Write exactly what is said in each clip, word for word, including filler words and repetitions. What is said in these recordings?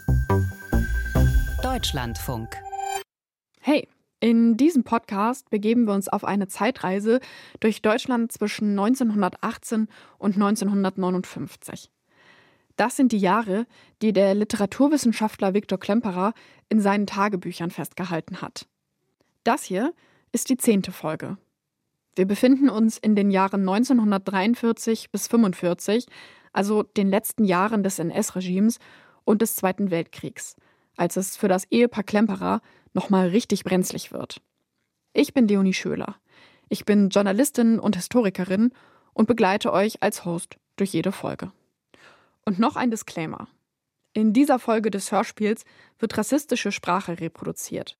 Deutschlandfunk. Hey, in diesem Podcast begeben wir uns auf eine Zeitreise durch Deutschland zwischen neunzehnhundertachtzehn und neunzehnhundertneunundfünfzig. Das sind die Jahre, die der Literaturwissenschaftler Viktor Klemperer in seinen Tagebüchern festgehalten hat. Das hier ist die zehnte Folge. Wir befinden uns in den Jahren neunzehnhundertdreiundvierzig bis fünfundvierzig, also den letzten Jahren des N S-Regimes und des Zweiten Weltkriegs, als es für das Ehepaar Klemperer nochmal richtig brenzlig wird. Ich bin Leonie Schöler. Ich bin Journalistin und Historikerin und begleite euch als Host durch jede Folge. Und noch ein Disclaimer. In dieser Folge des Hörspiels wird rassistische Sprache reproduziert.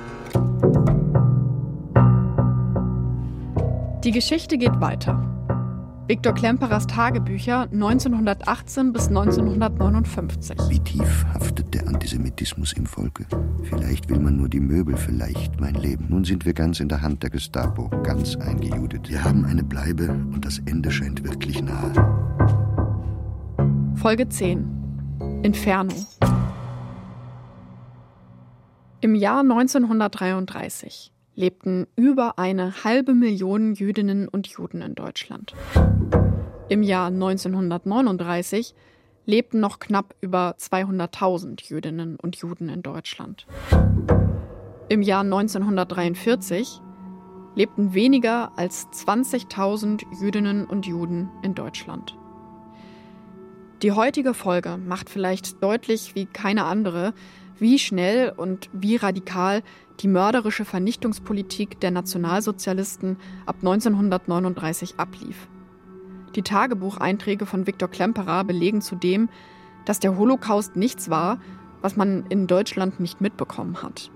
Die Geschichte geht weiter. Viktor Klemperers Tagebücher neunzehnhundertachtzehn bis neunzehnhundertneunundfünfzig. Wie tief haftet der Antisemitismus im Volke? Vielleicht will man nur die Möbel, vielleicht mein Leben. Nun sind wir ganz in der Hand der Gestapo, ganz eingejudet. Wir haben eine Bleibe und das Ende scheint wirklich nahe. Folge zehn. Inferno. Im Jahr neunzehnhundertdreiunddreißig lebten über eine halbe Million Jüdinnen und Juden in Deutschland. Im Jahr neunzehnhundertneununddreißig lebten noch knapp über zweihunderttausend Jüdinnen und Juden in Deutschland. Im Jahr neunzehnhundertdreiundvierzig lebten weniger als zwanzigtausend Jüdinnen und Juden in Deutschland. Die heutige Folge macht vielleicht deutlich wie keine andere, wie schnell und wie radikal die mörderische Vernichtungspolitik der Nationalsozialisten ab neunzehnhundertneununddreißig ablief. Die Tagebucheinträge von Viktor Klemperer belegen zudem, dass der Holocaust nichts war, was man in Deutschland nicht mitbekommen hat.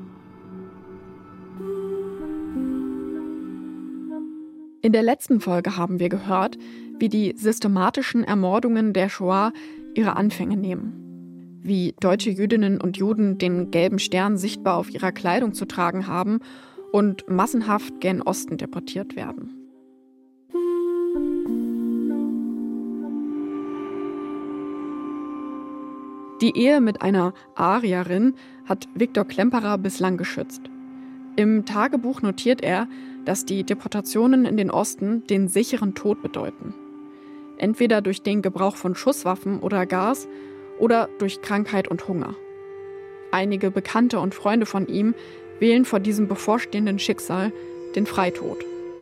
In der letzten Folge haben wir gehört, wie die systematischen Ermordungen der Shoah ihre Anfänge nehmen. Wie deutsche Jüdinnen und Juden den gelben Stern sichtbar auf ihrer Kleidung zu tragen haben und massenhaft gen Osten deportiert werden. Die Ehe mit einer Arierin hat Viktor Klemperer bislang geschützt. Im Tagebuch notiert er, dass die Deportationen in den Osten den sicheren Tod bedeuten. Entweder durch den Gebrauch von Schusswaffen oder Gas oder durch Krankheit und Hunger. Einige Bekannte und Freunde von ihm wählen vor diesem bevorstehenden Schicksal den Freitod.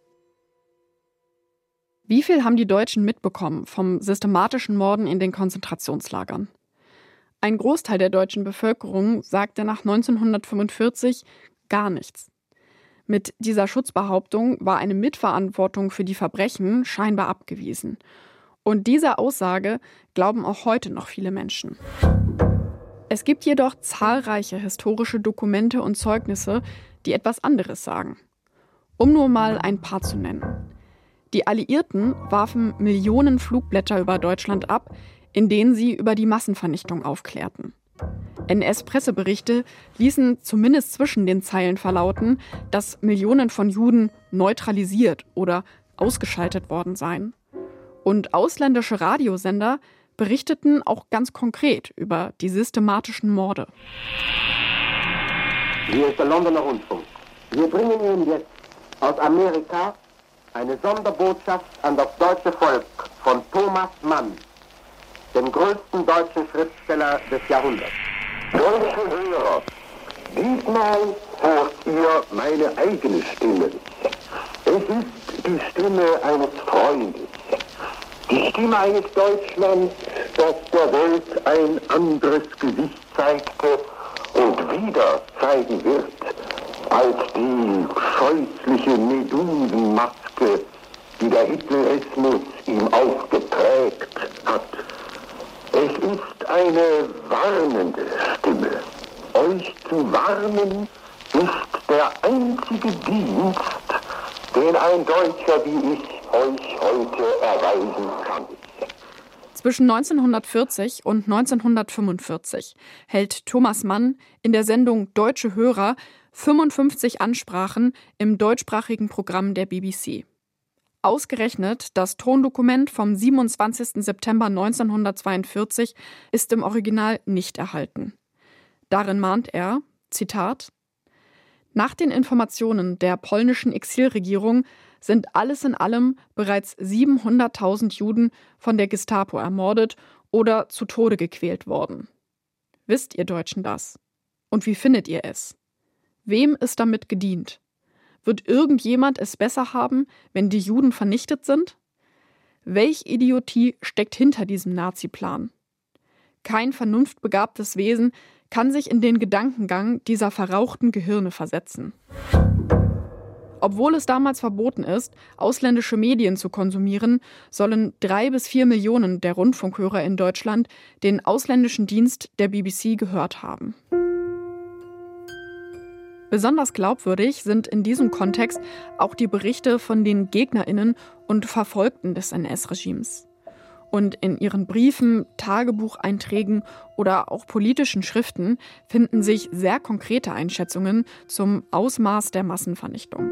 Wie viel haben die Deutschen mitbekommen vom systematischen Morden in den Konzentrationslagern? Ein Großteil der deutschen Bevölkerung sagte nach neunzehnhundertfünfundvierzig gar nichts. Mit dieser Schutzbehauptung war eine Mitverantwortung für die Verbrechen scheinbar abgewiesen. Und dieser Aussage glauben auch heute noch viele Menschen. Es gibt jedoch zahlreiche historische Dokumente und Zeugnisse, die etwas anderes sagen. Um nur mal ein paar zu nennen. Die Alliierten warfen Millionen Flugblätter über Deutschland ab, in denen sie über die Massenvernichtung aufklärten. N S-Presseberichte ließen zumindest zwischen den Zeilen verlauten, dass Millionen von Juden neutralisiert oder ausgeschaltet worden seien. Und ausländische Radiosender berichteten auch ganz konkret über die systematischen Morde. Hier ist der Londoner Rundfunk. Wir bringen Ihnen jetzt aus Amerika eine Sonderbotschaft an das deutsche Volk von Thomas Mann, dem größten deutschen Schriftsteller des Jahrhunderts. Deutsche Hörer, diesmal hört ihr meine eigene Stimme. Es ist die Stimme eines Freundes. Die Stimme eines Deutschlands, das der Welt ein anderes Gesicht zeigte und wieder zeigen wird, als die scheußliche Medusenmaske, die der Hitlerismus ihm aufgeprägt hat. Es ist eine warnende Stimme. Euch zu warnen ist der einzige Dienst, den ein Deutscher wie ich euch heute erweisen kann. Zwischen neunzehnhundertvierzig und neunzehnhundertfünfundvierzig hält Thomas Mann in der Sendung Deutsche Hörer fünfundfünfzig Ansprachen im deutschsprachigen Programm der B B C. Ausgerechnet das Tondokument vom siebenundzwanzigsten September neunzehnhundertzweiundvierzig ist im Original nicht erhalten. Darin mahnt er, Zitat, nach den Informationen der polnischen Exilregierung sind alles in allem bereits siebenhunderttausend Juden von der Gestapo ermordet oder zu Tode gequält worden. Wisst ihr Deutschen das? Und wie findet ihr es? Wem ist damit gedient? Wird irgendjemand es besser haben, wenn die Juden vernichtet sind? Welch Idiotie steckt hinter diesem Nazi-Plan? Kein vernunftbegabtes Wesen kann sich in den Gedankengang dieser verrauchten Gehirne versetzen. Obwohl es damals verboten ist, ausländische Medien zu konsumieren, sollen drei bis vier Millionen der Rundfunkhörer in Deutschland den ausländischen Dienst der B B C gehört haben. Besonders glaubwürdig sind in diesem Kontext auch die Berichte von den GegnerInnen und Verfolgten des N S-Regimes. Und in ihren Briefen, Tagebucheinträgen oder auch politischen Schriften finden sich sehr konkrete Einschätzungen zum Ausmaß der Massenvernichtung.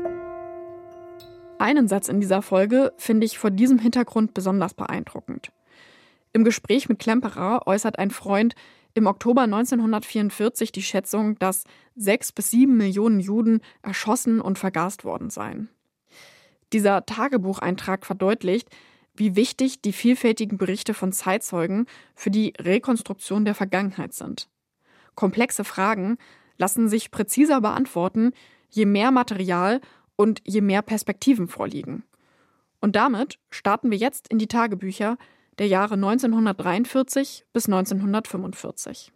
Einen Satz in dieser Folge finde ich vor diesem Hintergrund besonders beeindruckend. Im Gespräch mit Klemperer äußert ein Freund im Oktober neunzehnhundertvierundvierzig die Schätzung, dass sechs bis sieben Millionen Juden erschossen und vergast worden seien. Dieser Tagebucheintrag verdeutlicht, wie wichtig die vielfältigen Berichte von Zeitzeugen für die Rekonstruktion der Vergangenheit sind. Komplexe Fragen lassen sich präziser beantworten, je mehr Material und je mehr Perspektiven vorliegen. Und damit starten wir jetzt in die Tagebücher der Jahre neunzehnhundertdreiundvierzig bis neunzehnhundertfünfundvierzig.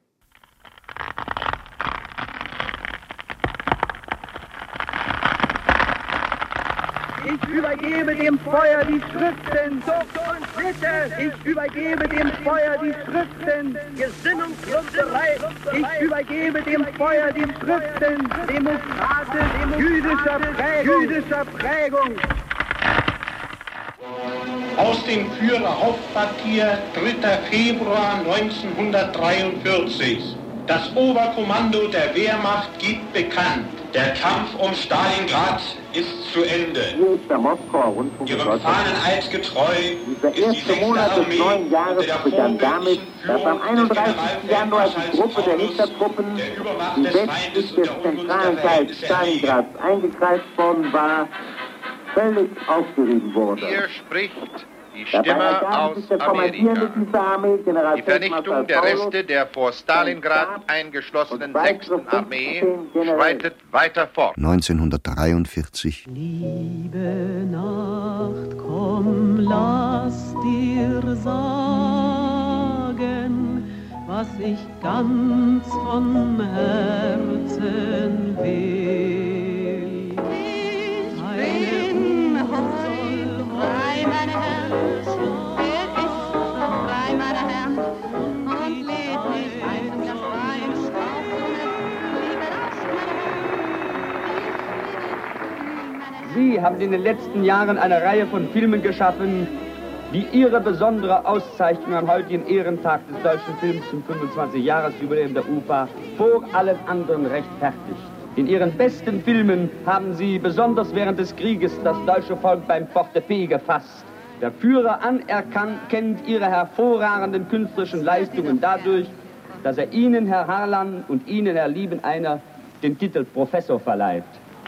Ich übergebe dem Feuer die Schriften, Zucht und Sitte. Ich übergebe dem Feuer die Schriften, Gesinnungslusterei. Ich übergebe dem Feuer die Schriften, demokratisch, jüdischer Prägung. Jüdischer Prägung. Aus dem Führerhauptquartier dritter Februar neunzehnhundertdreiundvierzig. Das Oberkommando der Wehrmacht gibt bekannt, der Kampf um Stalingrad ist zu Ende. Hier ist der Moskauer Rundfunk. Ihrem Fahneneid getreu Dieser erste Monat des neuen Jahres begann damit, dass am einunddreißigsten Januar die Gruppe der Hintertruppen, die westlich des zentralen Teils Stalingrads eingekreist worden war, völlig aufgerieben wurde. Hier spricht die Stimme aus Amerika. Die Vernichtung der Reste der vor Stalingrad eingeschlossenen sechsten Armee schreitet weiter fort. neunzehnhundertdreiundvierzig. Liebe Nacht, komm, lass dir sagen, was ich ganz vom Herzen will. Eine Uhr soll frei, meine Herren, wer ist so frei, meine Herren, und lebt nicht ein der freien Staaten, liebe Nacht, Sie haben in den letzten Jahren eine Reihe von Filmen geschaffen, die ihre besondere Auszeichnung am heutigen Ehrentag des deutschen Films zum fünfundzwanzig-Jahres-Jubiläum der U P A vor allen anderen rechtfertigt. In ihren besten Filmen haben sie besonders während des Krieges das deutsche Volk beim Portepee gefasst. Der Führer anerkennt ihre hervorragenden künstlerischen Leistungen dadurch, dass er Ihnen, Herr Harlan, und Ihnen, Herr Liebeneiner, den Titel Professor verleiht.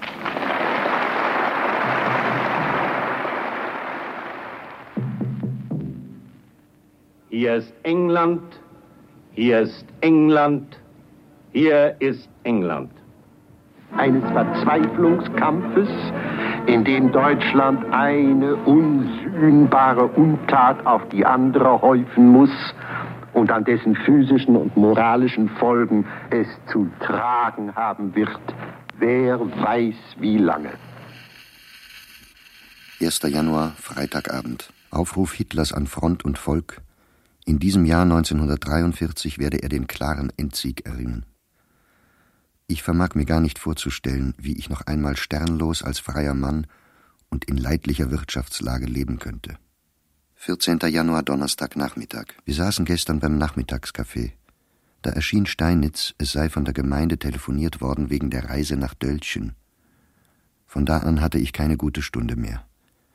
Hier ist England, hier ist England, hier ist England. Eines Verzweiflungskampfes, in dem Deutschland eine unsühnbare Untat auf die andere häufen muss und an dessen physischen und moralischen Folgen es zu tragen haben wird, wer weiß wie lange. erster Januar, Freitagabend. Aufruf Hitlers an Front und Volk. In diesem Jahr neunzehnhundertdreiundvierzig werde er den klaren Endsieg erringen. Ich vermag mir gar nicht vorzustellen, wie ich noch einmal sternlos als freier Mann und in leidlicher Wirtschaftslage leben könnte. vierzehnter Januar, Donnerstagnachmittag. Wir saßen gestern beim Nachmittagscafé. Da erschien Steinitz, es sei von der Gemeinde telefoniert worden wegen der Reise nach Dölzschen. Von da an hatte ich keine gute Stunde mehr.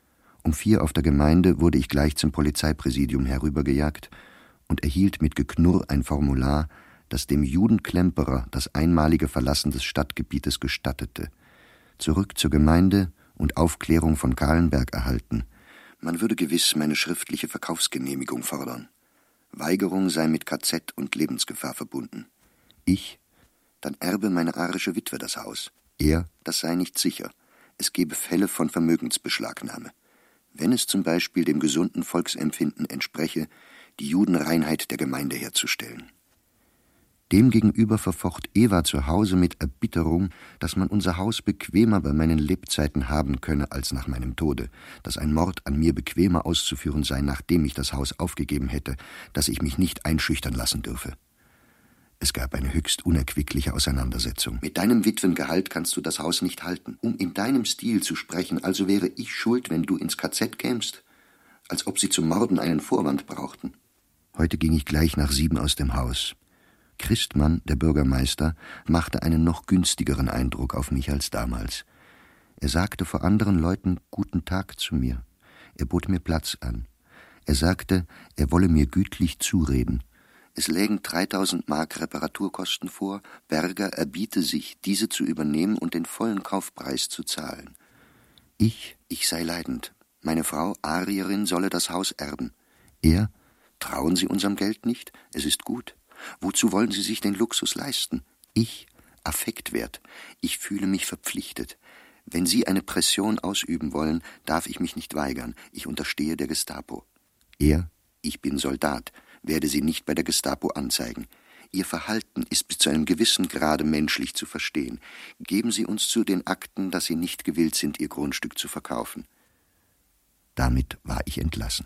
Um vier auf der Gemeinde wurde ich gleich zum Polizeipräsidium herübergejagt und erhielt mit Geknurr ein Formular, das dem Judenklemperer das einmalige Verlassen des Stadtgebietes gestattete. Zurück zur Gemeinde und Aufklärung von Kahlenberg erhalten. Man würde gewiss meine schriftliche Verkaufsgenehmigung fordern. Weigerung sei mit K Z und Lebensgefahr verbunden. Ich, dann erbe meine arische Witwe das Haus. Er, das sei nicht sicher. Es gebe Fälle von Vermögensbeschlagnahme. Wenn es zum Beispiel dem gesunden Volksempfinden entspreche, die Judenreinheit der Gemeinde herzustellen. Demgegenüber verfocht Eva zu Hause mit Erbitterung, dass man unser Haus bequemer bei meinen Lebzeiten haben könne als nach meinem Tode, dass ein Mord an mir bequemer auszuführen sei, nachdem ich das Haus aufgegeben hätte, dass ich mich nicht einschüchtern lassen dürfe. Es gab eine höchst unerquickliche Auseinandersetzung. Mit deinem Witwengehalt kannst du das Haus nicht halten. Um in deinem Stil zu sprechen, also wäre ich schuld, wenn du ins K Z kämst, als ob sie zum Morden einen Vorwand brauchten. Heute ging ich gleich nach sieben aus dem Haus. Christmann, der Bürgermeister, machte einen noch günstigeren Eindruck auf mich als damals. Er sagte vor anderen Leuten »Guten Tag« zu mir. Er bot mir Platz an. Er sagte, er wolle mir gütlich zureden. Es lägen dreitausend Mark Reparaturkosten vor, Berger erbiete sich, diese zu übernehmen und den vollen Kaufpreis zu zahlen. Ich, ich sei leidend. Meine Frau, Arierin, solle das Haus erben. Er, trauen Sie unserem Geld nicht? Es ist gut. Wozu wollen Sie sich den Luxus leisten? Ich, Affektwert. Ich fühle mich verpflichtet. Wenn Sie eine Pression ausüben wollen, darf ich mich nicht weigern. Ich unterstehe der Gestapo. Er, ich bin Soldat, werde Sie nicht bei der Gestapo anzeigen. Ihr Verhalten ist bis zu einem gewissen Grade menschlich zu verstehen. Geben Sie uns zu den Akten, dass Sie nicht gewillt sind, Ihr Grundstück zu verkaufen. Damit war ich entlassen.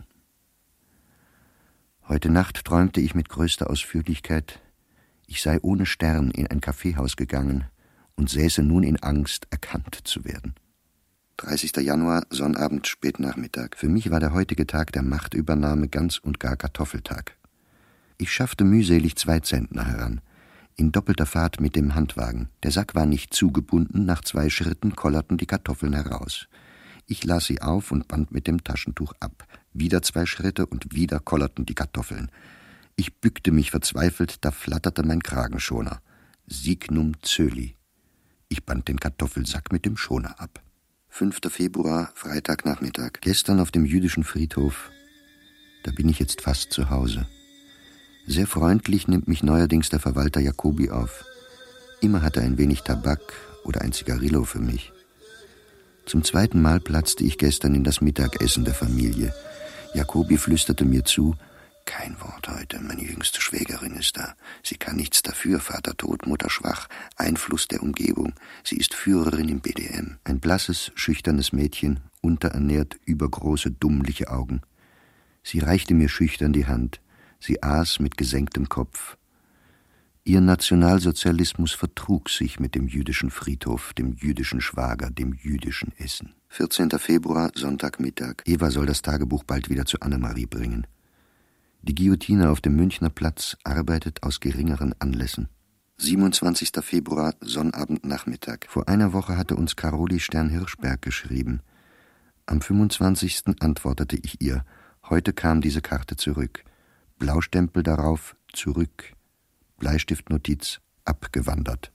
Heute Nacht träumte ich mit größter Ausführlichkeit, ich sei ohne Stern in ein Kaffeehaus gegangen und säße nun in Angst, erkannt zu werden. dreißigster Januar, Sonnabend, Spätnachmittag. Für mich war der heutige Tag der Machtübernahme ganz und gar Kartoffeltag. Ich schaffte mühselig zwei Zentner heran, in doppelter Fahrt mit dem Handwagen. Der Sack war nicht zugebunden, nach zwei Schritten kollerten die Kartoffeln heraus. Ich las sie auf und band mit dem Taschentuch ab. Wieder zwei Schritte und wieder kollerten die Kartoffeln. Ich bückte mich verzweifelt, da flatterte mein Kragenschoner. Signum Zöli. Ich band den Kartoffelsack mit dem Schoner ab. fünfter Februar, Freitagnachmittag. Gestern auf dem jüdischen Friedhof. Da bin ich jetzt fast zu Hause. Sehr freundlich nimmt mich neuerdings der Verwalter Jacobi auf. Immer hat er ein wenig Tabak oder ein Zigarillo für mich. Zum zweiten Mal platzte ich gestern in das Mittagessen der Familie. Jacobi flüsterte mir zu, »Kein Wort heute, meine jüngste Schwägerin ist da. Sie kann nichts dafür, Vater tot, Mutter schwach, Einfluss der Umgebung. Sie ist Führerin im B D M.« Ein blasses, schüchternes Mädchen, unterernährt, übergroße, dummliche Augen. Sie reichte mir schüchtern die Hand. Sie aß mit gesenktem Kopf. Ihr Nationalsozialismus vertrug sich mit dem jüdischen Friedhof, dem jüdischen Schwager, dem jüdischen Essen. vierzehnter Februar, Sonntagmittag. Eva soll das Tagebuch bald wieder zu Annemarie bringen. Die Guillotine auf dem Münchner Platz arbeitet aus geringeren Anlässen. siebenundzwanzigster Februar, Sonnabendnachmittag. Vor einer Woche hatte uns Caroli Stern-Hirschberg geschrieben. Am fünfundzwanzigsten antwortete ich ihr. Heute kam diese Karte zurück. Blaustempel darauf, zurück. Bleistiftnotiz, abgewandert.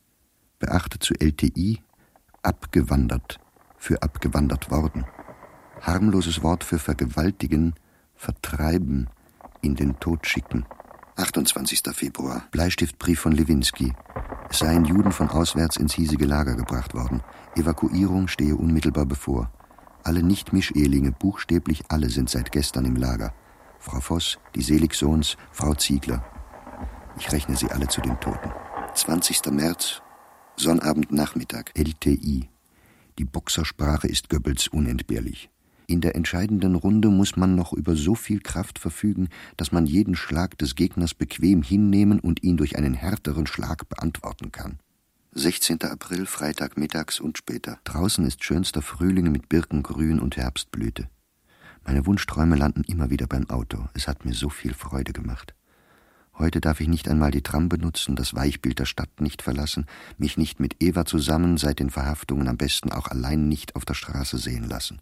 Beachte zu L T I, abgewandert, für abgewandert worden. Harmloses Wort für vergewaltigen, vertreiben, in den Tod schicken. achtundzwanzigster Februar. Bleistiftbrief von Lewinsky. Es seien Juden von auswärts ins hiesige Lager gebracht worden. Evakuierung stehe unmittelbar bevor. Alle Nicht-Mischehelinge, buchstäblich alle, sind seit gestern im Lager. Frau Voss, die Seligsohns, Frau Ziegler. Ich rechne sie alle zu den Toten. zwanzigster März, Sonnabendnachmittag. L T I. Die Boxersprache ist Goebbels unentbehrlich. In der entscheidenden Runde muss man noch über so viel Kraft verfügen, dass man jeden Schlag des Gegners bequem hinnehmen und ihn durch einen härteren Schlag beantworten kann. sechzehnter April, Freitag, mittags und später. Draußen ist schönster Frühling mit Birkengrün und Herbstblüte. Meine Wunschträume landen immer wieder beim Auto. Es hat mir so viel Freude gemacht. Heute darf ich nicht einmal die Tram benutzen, das Weichbild der Stadt nicht verlassen, mich nicht mit Eva zusammen seit den Verhaftungen am besten auch allein nicht auf der Straße sehen lassen.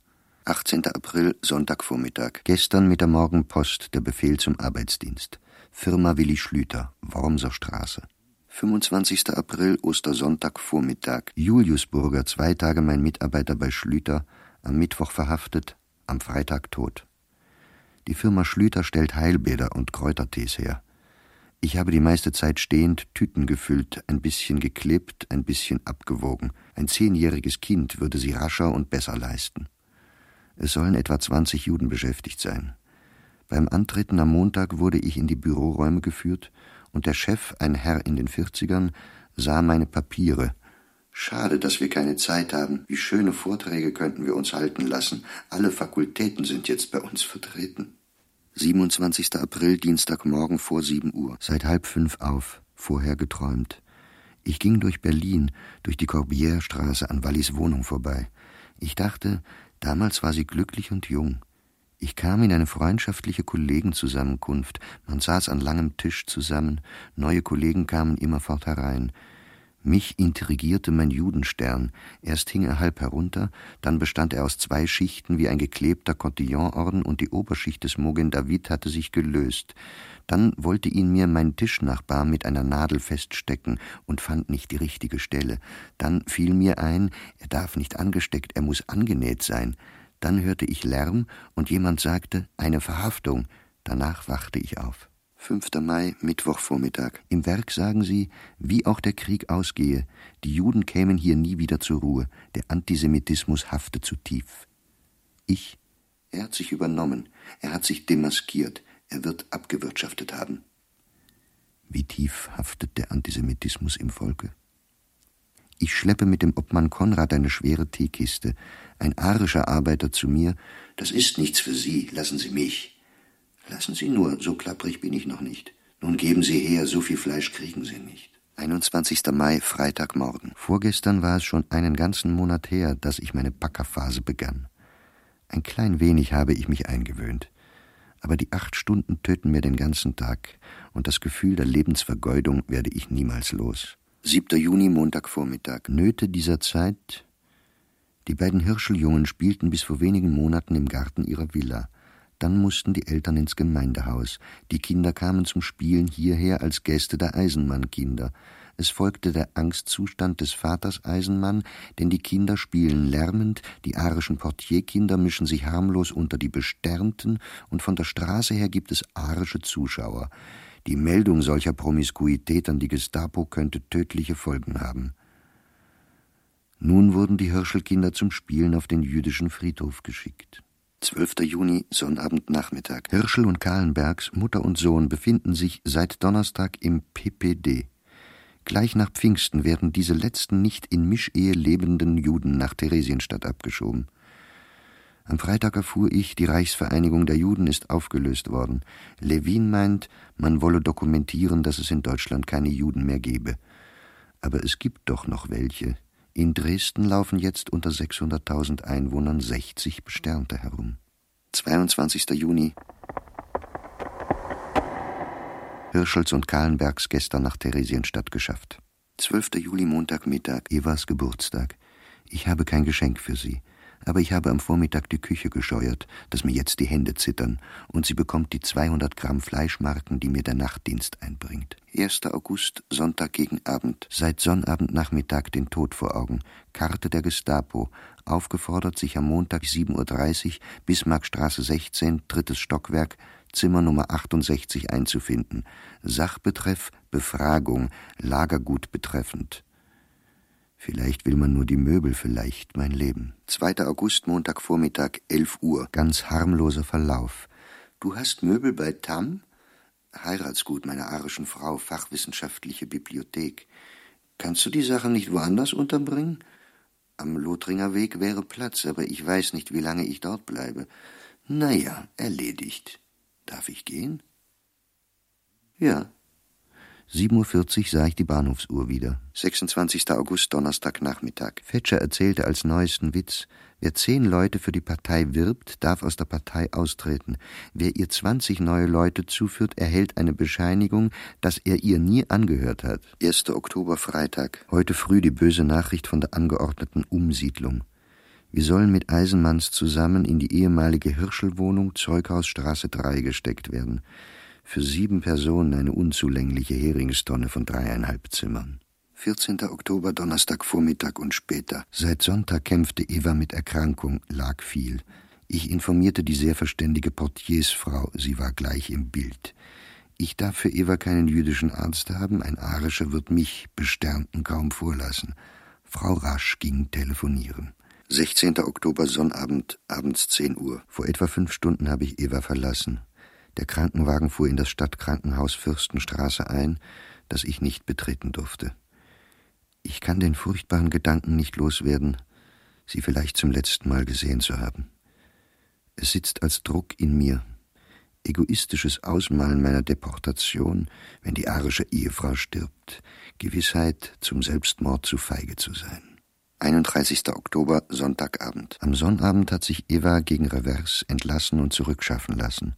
achtzehnter April, Sonntagvormittag. Gestern mit der Morgenpost der Befehl zum Arbeitsdienst. Firma Willi Schlüter, Wormser Straße. fünfundzwanzigster April, Ostersonntagvormittag. Juliusburger, zwei Tage mein Mitarbeiter bei Schlüter, am Mittwoch verhaftet, am Freitag tot. Die Firma Schlüter stellt Heilbäder und Kräutertees her. Ich habe die meiste Zeit stehend Tüten gefüllt, ein bisschen geklebt, ein bisschen abgewogen. Ein zehnjähriges Kind würde sie rascher und besser leisten. Es sollen etwa zwanzig Juden beschäftigt sein. Beim Antreten am Montag wurde ich in die Büroräume geführt und der Chef, ein Herr in den vierzigern, sah meine Papiere. Schade, dass wir keine Zeit haben. Wie schöne Vorträge könnten wir uns halten lassen. Alle Fakultäten sind jetzt bei uns vertreten. siebenundzwanzigster April, Dienstagmorgen vor sieben Uhr. Seit halb fünf auf, vorher geträumt. Ich ging durch Berlin, durch die Corbière-Straße an Wallis Wohnung vorbei. Ich dachte, damals war sie glücklich und jung. Ich kam in eine freundschaftliche Kollegenzusammenkunft. Man saß an langem Tisch zusammen. Neue Kollegen kamen immerfort herein. Mich intrigierte mein Judenstern. Erst hing er halb herunter, dann bestand er aus zwei Schichten wie ein geklebter Cotillonorden und die Oberschicht des Mogen David hatte sich gelöst. Dann wollte ihn mir mein Tischnachbar mit einer Nadel feststecken und fand nicht die richtige Stelle. Dann fiel mir ein, er darf nicht angesteckt, er muss angenäht sein. Dann hörte ich Lärm und jemand sagte, eine Verhaftung. Danach wachte ich auf. fünfter Mai, Mittwochvormittag. Im Werk sagen sie, wie auch der Krieg ausgehe, die Juden kämen hier nie wieder zur Ruhe, der Antisemitismus hafte zu tief. Ich? Er hat sich übernommen, er hat sich demaskiert, er wird abgewirtschaftet haben. Wie tief haftet der Antisemitismus im Volke? Ich schleppe mit dem Obmann Konrad eine schwere Teekiste. Ein arischer Arbeiter zu mir, das ist nichts für Sie, lassen Sie mich. Lassen Sie nur, so klapprig bin ich noch nicht. Nun geben Sie her, so viel Fleisch kriegen Sie nicht. einundzwanzigster Mai, Freitagmorgen. Vorgestern war es schon einen ganzen Monat her, dass ich meine Backerphase begann. Ein klein wenig habe ich mich eingewöhnt. Aber die acht Stunden töten mir den ganzen Tag und das Gefühl der Lebensvergeudung werde ich niemals los. siebter Juni, Montagvormittag. Nöte dieser Zeit? Die beiden Hirscheljungen spielten bis vor wenigen Monaten im Garten ihrer Villa. Dann mussten die Eltern ins Gemeindehaus. Die Kinder kamen zum Spielen hierher als Gäste der Eisenmann-Kinder. Es folgte der Angstzustand des Vaters Eisenmann, denn die Kinder spielen lärmend, die arischen Portierkinder mischen sich harmlos unter die Besternten und von der Straße her gibt es arische Zuschauer. Die Meldung solcher Promiskuität an die Gestapo könnte tödliche Folgen haben. Nun wurden die Hirschelkinder zum Spielen auf den jüdischen Friedhof geschickt. zwölfter Juni, Sonnabendnachmittag. Hirschel und Kahlenbergs, Mutter und Sohn, befinden sich seit Donnerstag im P P D. Gleich nach Pfingsten werden diese letzten nicht in Mischehe lebenden Juden nach Theresienstadt abgeschoben. Am Freitag erfuhr ich, die Reichsvereinigung der Juden ist aufgelöst worden. Levin meint, man wolle dokumentieren, dass es in Deutschland keine Juden mehr gebe. Aber es gibt doch noch welche. In Dresden laufen jetzt unter sechshunderttausend Einwohnern sechzig Besternte herum. zweiundzwanzigster Juni. Hirschels und Kahlenbergs gestern nach Theresienstadt geschafft. zwölfter Juli, Montagmittag, Evas Geburtstag. Ich habe kein Geschenk für sie, aber ich habe am Vormittag die Küche gescheuert, dass mir jetzt die Hände zittern, und sie bekommt die zweihundert Gramm Fleischmarken, die mir der Nachtdienst einbringt. erster August, Sonntag gegen Abend. Seit Sonnabendnachmittag den Tod vor Augen. Karte der Gestapo. Aufgefordert, sich am Montag sieben Uhr dreißig, Bismarckstraße sechzehn, drittes Stockwerk, Zimmer Nummer achtundsechzig einzufinden. Sachbetreff Befragung, Lagergut betreffend. Vielleicht will man nur die Möbel, vielleicht mein Leben. zweiter August, Montagvormittag, elf Uhr. Ganz harmloser Verlauf. Du hast Möbel bei Tamm? Heiratsgut meiner arischen Frau, fachwissenschaftliche Bibliothek. Kannst du die Sachen nicht woanders unterbringen? Am Lothringer Weg wäre Platz, aber ich weiß nicht, wie lange ich dort bleibe. Naja, erledigt. Darf ich gehen? Ja. sieben Uhr vierzig sah ich die Bahnhofsuhr wieder. sechsundzwanzigster August, Donnerstagnachmittag. Fetscher erzählte als neuesten Witz, wer zehn Leute für die Partei wirbt, darf aus der Partei austreten. Wer ihr zwanzig neue Leute zuführt, erhält eine Bescheinigung, dass er ihr nie angehört hat. erster Oktober, Freitag. Heute früh die böse Nachricht von der angeordneten Umsiedlung. Wir sollen mit Eisenmanns zusammen in die ehemalige Hirschelwohnung Zeughausstraße drei gesteckt werden. Für sieben Personen eine unzulängliche Heringstonne von dreieinhalb Zimmern. vierzehnter Oktober, Donnerstagvormittag und später. Seit Sonntag kämpfte Eva mit Erkrankung, lag viel. Ich informierte die sehr verständige Portiersfrau, sie war gleich im Bild. Ich darf für Eva keinen jüdischen Arzt haben, ein arischer wird mich, Besternten, kaum vorlassen. Frau Rasch ging telefonieren. sechzehnter Oktober, Sonnabend, abends zehn Uhr. Vor etwa fünf Stunden habe ich Eva verlassen. Der Krankenwagen fuhr in das Stadtkrankenhaus Fürstenstraße ein, das ich nicht betreten durfte. Ich kann den furchtbaren Gedanken nicht loswerden, sie vielleicht zum letzten Mal gesehen zu haben. Es sitzt als Druck in mir, egoistisches Ausmalen meiner Deportation, wenn die arische Ehefrau stirbt, Gewissheit, zum Selbstmord zu feige zu sein. einunddreißigster Oktober, Sonntagabend. Am Sonnabend hat sich Eva gegen Revers entlassen und zurückschaffen lassen.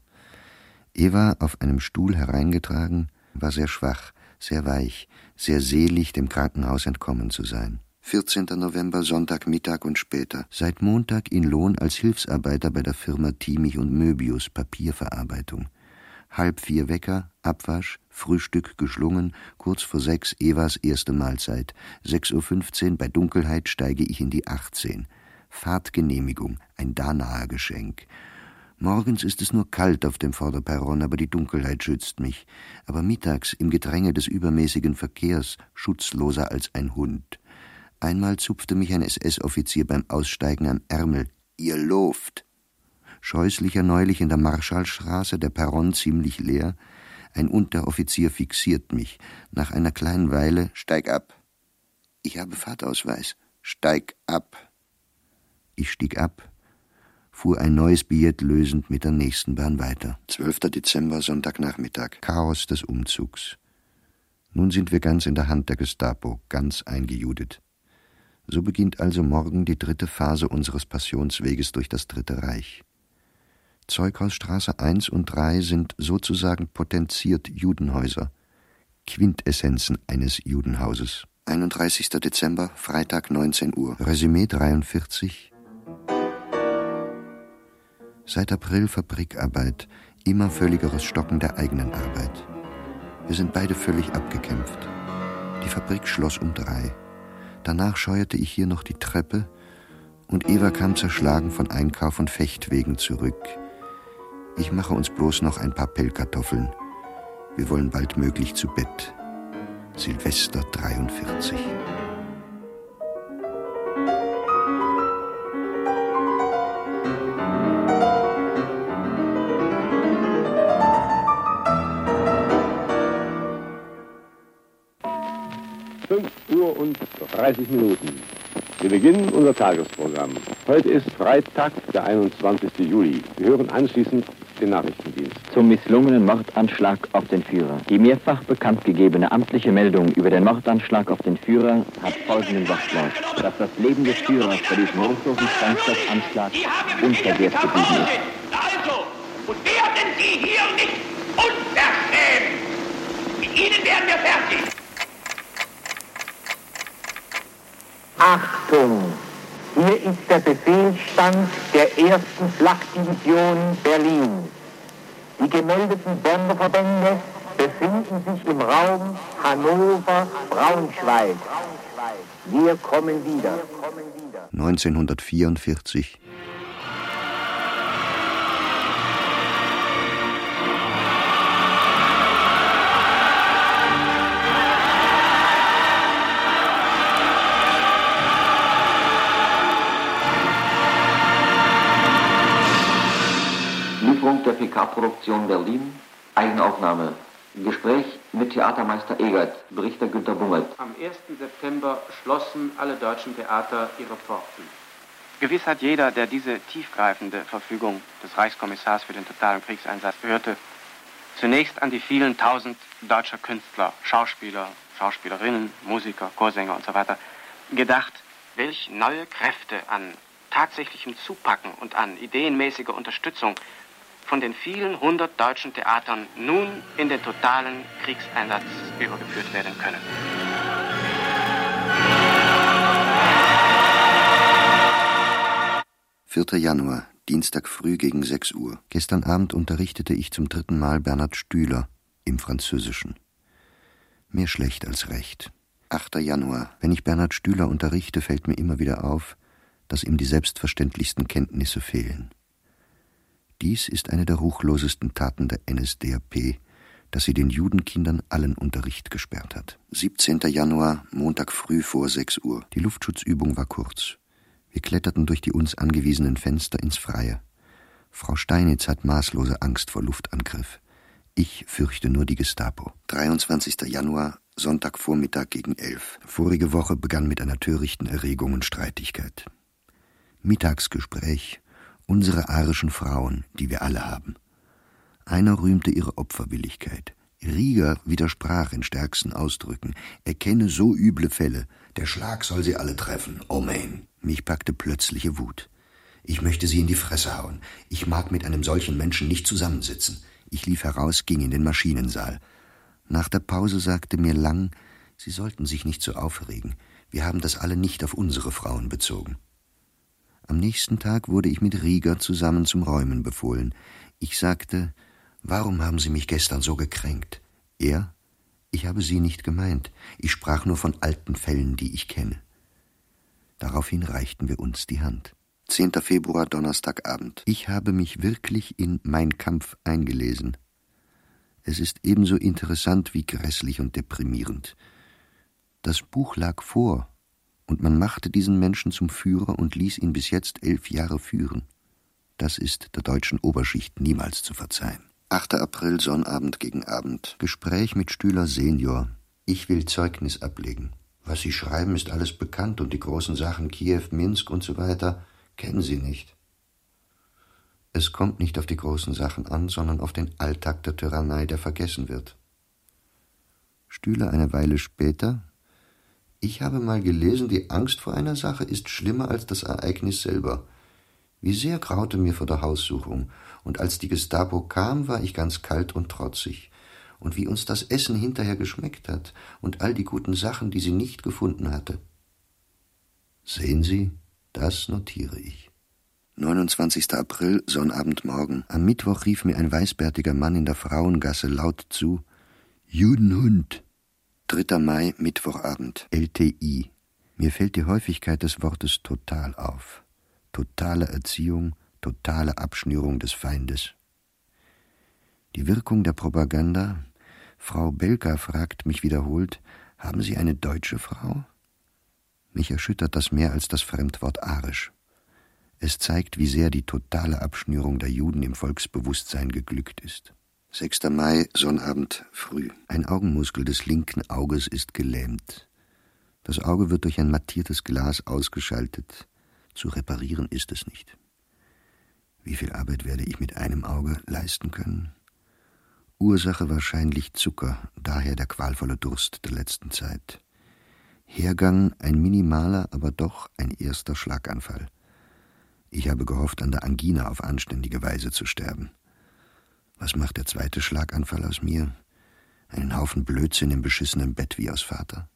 Eva, auf einem Stuhl hereingetragen, war sehr schwach, sehr weich, sehr selig, dem Krankenhaus entkommen zu sein. vierzehnter November, Sonntagmittag und später. Seit Montag in Lohn als Hilfsarbeiter bei der Firma Thiemich und Möbius, Papierverarbeitung. Halb vier Wecker, Abwasch, Frühstück geschlungen, kurz vor sechs Evas erste Mahlzeit. sechs Uhr fünfzehn, bei Dunkelheit steige ich in die achtzehn. Fahrtgenehmigung, ein Danaher-Geschenk. Morgens ist es nur kalt auf dem Vorderperron, aber die Dunkelheit schützt mich. Aber mittags, im Gedränge des übermäßigen Verkehrs, schutzloser als ein Hund. Einmal zupfte mich ein S S-Offizier beim Aussteigen am Ärmel. »Ihr loft!« Scheußlicher neulich in der Marschallstraße, der Perron ziemlich leer. Ein Unteroffizier fixiert mich. Nach einer kleinen Weile, »Steig ab!« »Ich habe Fahrtausweis.« »Steig ab!« Ich stieg ab, fuhr ein neues Billett lösend mit der nächsten Bahn weiter. zwölfter Dezember, Sonntagnachmittag. Chaos des Umzugs. Nun sind wir ganz in der Hand der Gestapo, ganz eingejudet. So beginnt also morgen die dritte Phase unseres Passionsweges durch das Dritte Reich. Zeughausstraße eins und drei sind sozusagen potenziert Judenhäuser, Quintessenzen eines Judenhauses. einunddreißigster Dezember, Freitag, neunzehn Uhr. Resümee dreiundvierzig. Seit April Fabrikarbeit, immer völligeres Stocken der eigenen Arbeit. Wir sind beide völlig abgekämpft. Die Fabrik schloss um drei. Danach scheuerte ich hier noch die Treppe und Eva kam zerschlagen von Einkauf und Fechtwegen zurück. Ich mache uns bloß noch ein paar Pellkartoffeln. Wir wollen baldmöglich zu Bett. Silvester dreiundvierzig. fünf Uhr und dreißig Minuten. Wir beginnen unser Tagesprogramm. Heute ist Freitag, der einundzwanzigste Juli. Wir hören anschließend den Nachrichtendienst. Zum misslungenen Mordanschlag auf den Führer. Die mehrfach bekannt gegebene amtliche Meldung über den Mordanschlag auf den Führer hat folgenden Wortlaut: Dass das Leben des Führers bei diesem ruchlosen Sprengstoffanschlag unverwehrt geblieben ist. Also, und werden Sie hier nicht unverschämt! Mit Ihnen werden wir fertig! Achtung! Hier ist der Befehlsstand der ersten Flakdivision Berlin. Die gemeldeten Sonderverbände befinden sich im Raum Hannover-Braunschweig. Wir kommen wieder. neunzehnhundertvierundvierzig. Lieferung der P K-Produktion Berlin, Eigenaufnahme. Gespräch mit Theatermeister Egert, Berichter Günter Bungert. Am ersten September schlossen alle deutschen Theater ihre Pforten. Gewiss hat jeder, der diese tiefgreifende Verfügung des Reichskommissars für den totalen Kriegseinsatz hörte, zunächst an die vielen tausend deutscher Künstler, Schauspieler, Schauspielerinnen, Musiker, Chorsänger und so weiter gedacht, welch neue Kräfte an tatsächlichem Zupacken und an ideenmäßiger Unterstützung von den vielen hundert deutschen Theatern nun in den totalen Kriegseinsatz übergeführt werden können. vierter Januar, Dienstag früh gegen sechs Uhr. Gestern Abend unterrichtete ich zum dritten Mal Bernhard Stüler im Französischen. Mehr schlecht als recht. achter Januar. Wenn ich Bernhard Stüler unterrichte, fällt mir immer wieder auf, dass ihm die selbstverständlichsten Kenntnisse fehlen. Dies ist eine der ruchlosesten Taten der N S D A P, dass sie den Judenkindern allen Unterricht gesperrt hat. siebzehnter Januar, Montag früh vor sechs Uhr. Die Luftschutzübung war kurz. Wir kletterten durch die uns angewiesenen Fenster ins Freie. Frau Steinitz hat maßlose Angst vor Luftangriff. Ich fürchte nur die Gestapo. dreiundzwanzigster Januar, Sonntagvormittag gegen elf. Vorige Woche begann mit einer törichten Erregung und Streitigkeit. Mittagsgespräch, unsere arischen Frauen, die wir alle haben. Einer rühmte ihre Opferwilligkeit. Rieger widersprach in stärksten Ausdrücken. Er kenne so üble Fälle. Der Schlag soll sie alle treffen. Amen. Mich packte plötzliche Wut. Ich möchte sie in die Fresse hauen. Ich mag mit einem solchen Menschen nicht zusammensitzen. Ich lief heraus, ging in den Maschinensaal. Nach der Pause sagte mir Lang, Sie sollten sich nicht so aufregen. Wir haben das alle nicht auf unsere Frauen bezogen. Am nächsten Tag wurde ich mit Rieger zusammen zum Räumen befohlen. Ich sagte, warum haben Sie mich gestern so gekränkt? Er, ich habe Sie nicht gemeint. Ich sprach nur von alten Fällen, die ich kenne. Daraufhin reichten wir uns die Hand. zehnter Februar, Donnerstagabend. Ich habe mich wirklich in Mein Kampf eingelesen. Es ist ebenso interessant wie grässlich und deprimierend. Das Buch lag vor, und man machte diesen Menschen zum Führer und ließ ihn bis jetzt elf Jahre führen. Das ist der deutschen Oberschicht niemals zu verzeihen. achter April, Sonnabend gegen Abend. Gespräch mit Stüler Senior. Ich will Zeugnis ablegen. Was Sie schreiben, ist alles bekannt und die großen Sachen Kiew, Minsk und so weiter kennen Sie nicht. Es kommt nicht auf die großen Sachen an, sondern auf den Alltag der Tyrannei, der vergessen wird. Stüler eine Weile später. Ich habe mal gelesen, die Angst vor einer Sache ist schlimmer als das Ereignis selber. Wie sehr graute mir vor der Haussuchung, und als die Gestapo kam, war ich ganz kalt und trotzig. Und wie uns das Essen hinterher geschmeckt hat und all die guten Sachen, die sie nicht gefunden hatte. Sehen Sie, das notiere ich. neunundzwanzigster April, Sonnabendmorgen. Am Mittwoch rief mir ein weißbärtiger Mann in der Frauengasse laut zu, »Judenhund!« dritter Mai, Mittwochabend, L T I. Mir fällt die Häufigkeit des Wortes total auf. Totale Erziehung, totale Abschnürung des Feindes. Die Wirkung der Propaganda. Frau Belka fragt mich wiederholt, haben Sie eine deutsche Frau? Mich erschüttert das mehr als das Fremdwort arisch. Es zeigt, wie sehr die totale Abschnürung der Juden im Volksbewusstsein geglückt ist. sechster Mai, Sonnabend, früh. Ein Augenmuskel des linken Auges ist gelähmt. Das Auge wird durch ein mattiertes Glas ausgeschaltet. Zu reparieren ist es nicht. Wie viel Arbeit werde ich mit einem Auge leisten können? Ursache wahrscheinlich Zucker, daher der qualvolle Durst der letzten Zeit. Hergang ein minimaler, aber doch ein erster Schlaganfall. Ich habe gehofft, an der Angina auf anständige Weise zu sterben. Was macht der zweite Schlaganfall aus mir? Einen Haufen Blödsinn im beschissenen Bett wie aus Vater.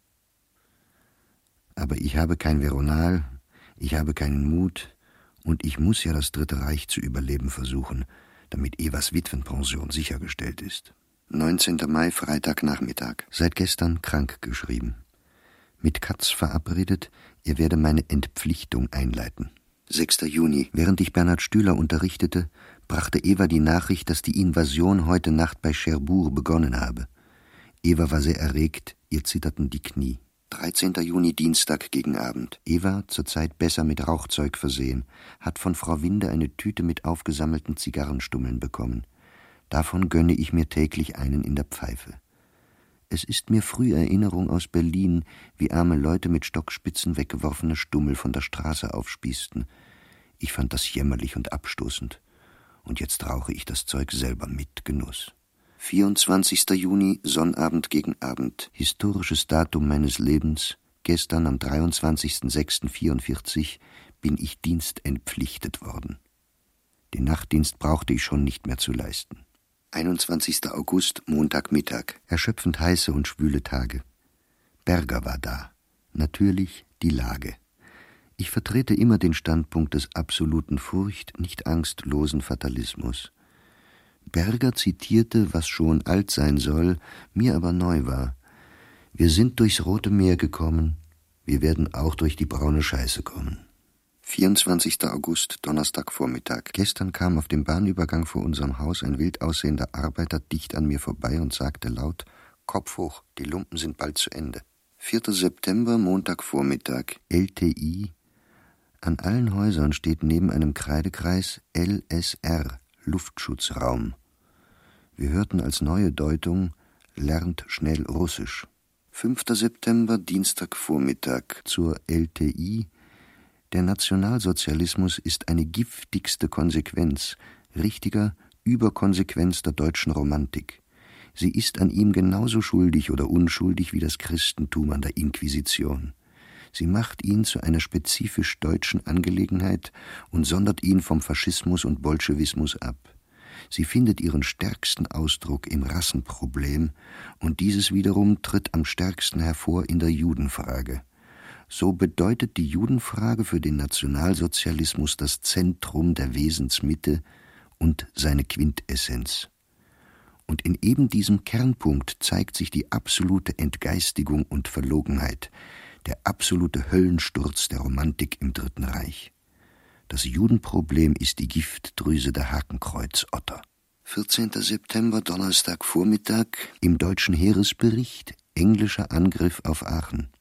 Aber ich habe kein Veronal, ich habe keinen Mut und ich muss ja das Dritte Reich zu überleben versuchen, damit Evas Witwenpension sichergestellt ist. neunzehnter Mai, Freitagnachmittag. Seit gestern krank geschrieben. Mit Katz verabredet, er werde meine Entpflichtung einleiten. sechster Juni. Während ich Bernhard Stüler unterrichtete, brachte Eva die Nachricht, dass die Invasion heute Nacht bei Cherbourg begonnen habe. Eva war sehr erregt, ihr zitterten die Knie. dreizehnter Juni, Dienstag gegen Abend. Eva, zurzeit besser mit Rauchzeug versehen, hat von Frau Winde eine Tüte mit aufgesammelten Zigarrenstummeln bekommen. Davon gönne ich mir täglich einen in der Pfeife. Es ist mir früh Erinnerung aus Berlin, wie arme Leute mit Stockspitzen weggeworfene Stummel von der Straße aufspießten. Ich fand das jämmerlich und abstoßend. Und jetzt rauche ich das Zeug selber mit Genuss. vierundzwanzigster Juni, Sonnabend gegen Abend. Historisches Datum meines Lebens. Gestern am dreiundzwanzigster sechster vierundvierzig bin ich dienstentpflichtet worden. Den Nachtdienst brauchte ich schon nicht mehr zu leisten. einundzwanzigster August, Montagmittag. Erschöpfend heiße und schwüle Tage. Berger war da. Natürlich die Lage. Ich vertrete immer den Standpunkt des absoluten Furcht-, nicht angstlosen Fatalismus. Berger zitierte, was schon alt sein soll, mir aber neu war. Wir sind durchs Rote Meer gekommen, wir werden auch durch die braune Scheiße kommen. vierundzwanzigster August, Donnerstagvormittag. Gestern kam auf dem Bahnübergang vor unserem Haus ein wild aussehender Arbeiter dicht an mir vorbei und sagte laut: Kopf hoch, die Lumpen sind bald zu Ende. vierter September, Montagvormittag, L T I. An allen Häusern steht neben einem Kreidekreis L S R, Luftschutzraum. Wir hörten als neue Deutung: lernt schnell Russisch. fünfter September, Dienstagvormittag, zur L T I. Der Nationalsozialismus ist eine giftigste Konsequenz, richtiger Überkonsequenz der deutschen Romantik. Sie ist an ihm genauso schuldig oder unschuldig wie das Christentum an der Inquisition. Sie macht ihn zu einer spezifisch deutschen Angelegenheit und sondert ihn vom Faschismus und Bolschewismus ab. Sie findet ihren stärksten Ausdruck im Rassenproblem, und dieses wiederum tritt am stärksten hervor in der Judenfrage. So bedeutet die Judenfrage für den Nationalsozialismus das Zentrum der Wesensmitte und seine Quintessenz. Und in eben diesem Kernpunkt zeigt sich die absolute Entgeistigung und Verlogenheit, der absolute Höllensturz der Romantik im Dritten Reich. Das Judenproblem ist die Giftdrüse der Hakenkreuzotter. vierzehnter September, Donnerstagvormittag, im deutschen Heeresbericht englischer Angriff auf Aachen.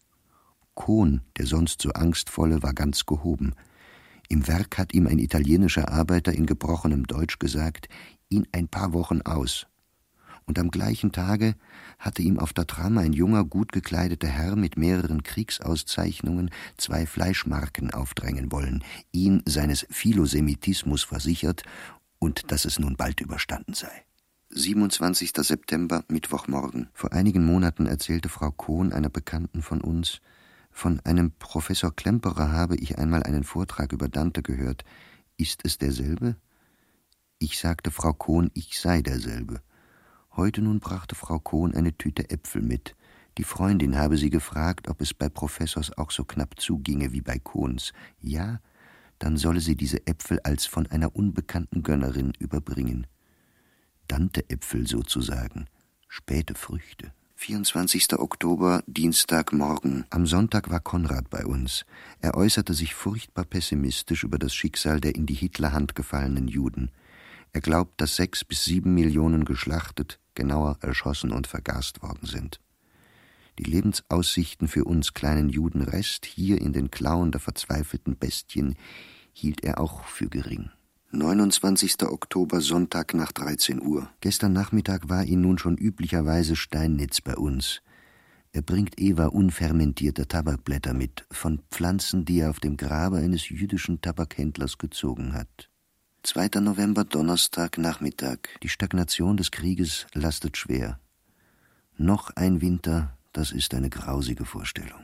Kohn, der sonst so angstvolle, war ganz gehoben. Im Werk hat ihm ein italienischer Arbeiter in gebrochenem Deutsch gesagt, ihn ein paar Wochen aus. Und am gleichen Tage hatte ihm auf der Tram ein junger, gut gekleideter Herr mit mehreren Kriegsauszeichnungen zwei Fleischmarken aufdrängen wollen, ihn seines Philosemitismus versichert und dass es nun bald überstanden sei. siebenundzwanzigster September, Mittwochmorgen. Vor einigen Monaten erzählte Frau Kohn, einer Bekannten von uns, von einem Professor Klemperer habe ich einmal einen Vortrag über Dante gehört. Ist es derselbe? Ich sagte Frau Kohn, ich sei derselbe. Heute nun brachte Frau Kohn eine Tüte Äpfel mit. Die Freundin habe sie gefragt, ob es bei Professors auch so knapp zuginge wie bei Kohns. Ja, dann solle sie diese Äpfel als von einer unbekannten Gönnerin überbringen. Dante-Äpfel sozusagen, späte Früchte. vierundzwanzigster Oktober, Dienstagmorgen. Am Sonntag war Konrad bei uns. Er äußerte sich furchtbar pessimistisch über das Schicksal der in die Hitlerhand gefallenen Juden. Er glaubt, dass sechs bis sieben Millionen geschlachtet, genauer erschossen und vergast worden sind. Die Lebensaussichten für uns kleinen Juden Rest, hier in den Klauen der verzweifelten Bestien, hielt er auch für gering. neunundzwanzigster Oktober, Sonntag nach dreizehn Uhr. Gestern Nachmittag war ihn nun schon üblicherweise Steinitz bei uns. Er bringt Eva unfermentierte Tabakblätter mit, von Pflanzen, die er auf dem Grabe eines jüdischen Tabakhändlers gezogen hat. zweiter November, Donnerstag, Nachmittag. Die Stagnation des Krieges lastet schwer. Noch ein Winter, das ist eine grausige Vorstellung.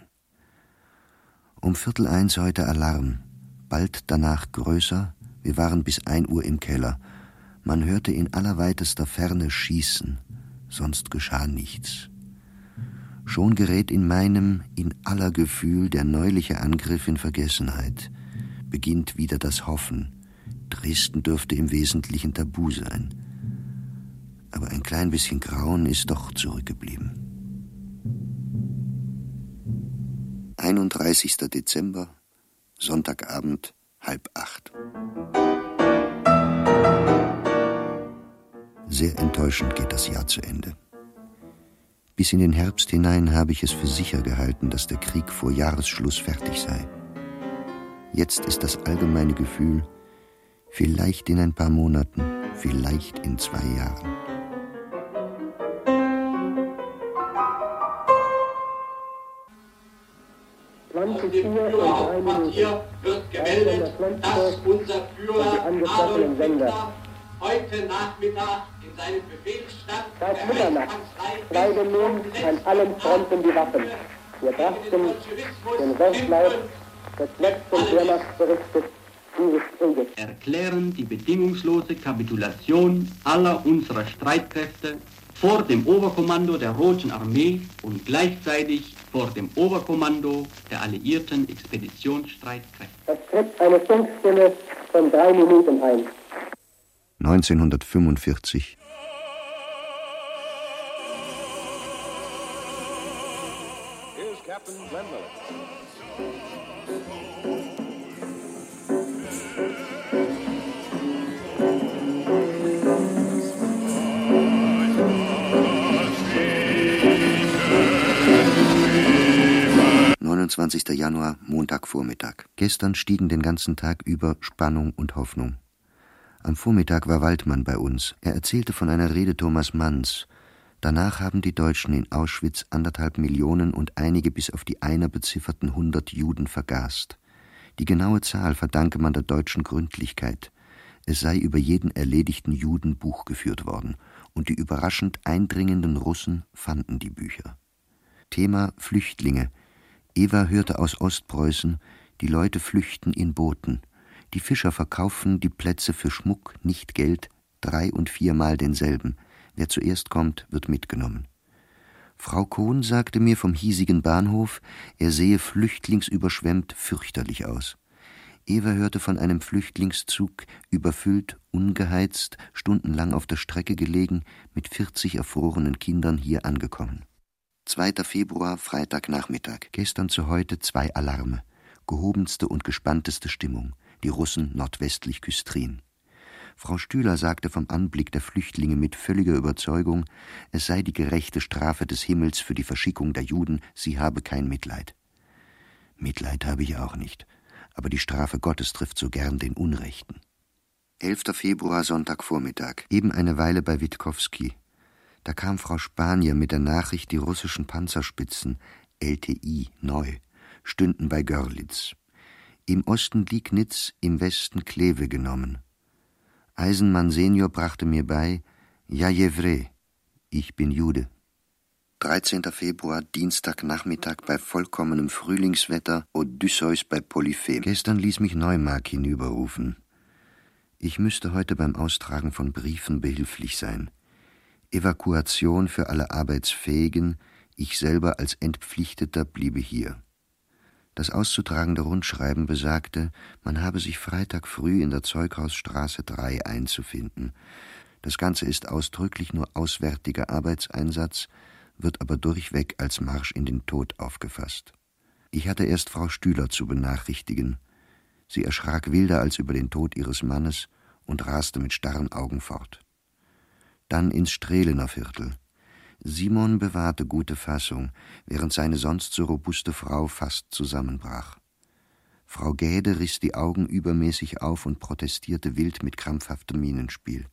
Um Viertel eins heute Alarm, bald danach größer. Wir waren bis ein Uhr im Keller. Man hörte in allerweitester Ferne schießen, sonst geschah nichts. Schon gerät in meinem, in aller Gefühl der neuliche Angriff in Vergessenheit. Beginnt wieder das Hoffen. Dresden dürfte im Wesentlichen tabu sein. Aber ein klein bisschen Grauen ist doch zurückgeblieben. einunddreißigster Dezember, Sonntagabend, halb acht. Sehr enttäuschend geht das Jahr zu Ende. Bis in den Herbst hinein habe ich es für sicher gehalten, dass der Krieg vor Jahresschluss fertig sei. Jetzt ist das allgemeine Gefühl, vielleicht in ein paar Monaten, vielleicht in zwei Jahren. Aus dem Führerhauptquartier wird gemeldet, dass unser Führer Adolf Hitler heute Nachmittag in seinem Befehlsstand seit Mitternacht schweigen nun an allen Fronten die Waffen. Wir brachten den Wortlaut des letzten Wehrmachtsberichtes dieses Krieges. Erklären die bedingungslose Kapitulation aller unserer Streitkräfte vor dem Oberkommando der Roten Armee und gleichzeitig vor dem Oberkommando der alliierten Expeditionsstreitkräfte. Es tritt eine Funkstille von drei Minuten ein. neunzehnhundertfünfundvierzig. Here's Captain Glenn Miller. neunundzwanzigster Januar, Montagvormittag. Gestern stiegen den ganzen Tag über Spannung und Hoffnung. Am Vormittag war Waldmann bei uns. Er erzählte von einer Rede Thomas Manns. Danach haben die Deutschen in Auschwitz anderthalb Millionen und einige bis auf die Einer bezifferten hundert Juden vergast. Die genaue Zahl verdanke man der deutschen Gründlichkeit. Es sei über jeden erledigten Juden Buch geführt worden, und die überraschend eindringenden Russen fanden die Bücher. Thema Flüchtlinge. Eva hörte aus Ostpreußen, die Leute flüchten in Booten. Die Fischer verkaufen die Plätze für Schmuck, nicht Geld, drei- und viermal denselben. Wer zuerst kommt, wird mitgenommen. Frau Kohn sagte mir vom hiesigen Bahnhof, er sehe flüchtlingsüberschwemmt fürchterlich aus. Eva hörte von einem Flüchtlingszug, überfüllt, ungeheizt, stundenlang auf der Strecke gelegen, mit vierzig erfrorenen Kindern hier angekommen. zweiter Februar, Freitagnachmittag. Gestern zu heute zwei Alarme. Gehobenste und gespannteste Stimmung. Die Russen nordwestlich Küstrin. Frau Stüler sagte vom Anblick der Flüchtlinge mit völliger Überzeugung, es sei die gerechte Strafe des Himmels für die Verschickung der Juden, sie habe kein Mitleid. Mitleid habe ich auch nicht, aber die Strafe Gottes trifft so gern den Unrechten. elfter Februar, Sonntagvormittag. Eben eine Weile bei Witkowski. Da kam Frau Spanier mit der Nachricht, die russischen Panzerspitzen, L T I, neu, stünden bei Görlitz. Im Osten Liegnitz, im Westen Kleve genommen. Eisenmann Senior brachte mir bei, ja jevre, ich bin Jude. dreizehnter Februar, Dienstagnachmittag bei vollkommenem Frühlingswetter, Odysseus bei Polyphem. Gestern ließ mich Neumark hinüberrufen. Ich müsste heute beim Austragen von Briefen behilflich sein. Evakuation für alle Arbeitsfähigen, ich selber als Entpflichteter bliebe hier. Das auszutragende Rundschreiben besagte, man habe sich Freitag früh in der Zeughausstraße drei einzufinden. Das Ganze ist ausdrücklich nur auswärtiger Arbeitseinsatz, wird aber durchweg als Marsch in den Tod aufgefasst. Ich hatte erst Frau Stüler zu benachrichtigen. Sie erschrak wilder als über den Tod ihres Mannes und raste mit starren Augen fort. Dann ins Strehlener Viertel. Simon bewahrte gute Fassung, während seine sonst so robuste Frau fast zusammenbrach. Frau Gäde riss die Augen übermäßig auf und protestierte wild mit krampfhaftem Mienenspiel.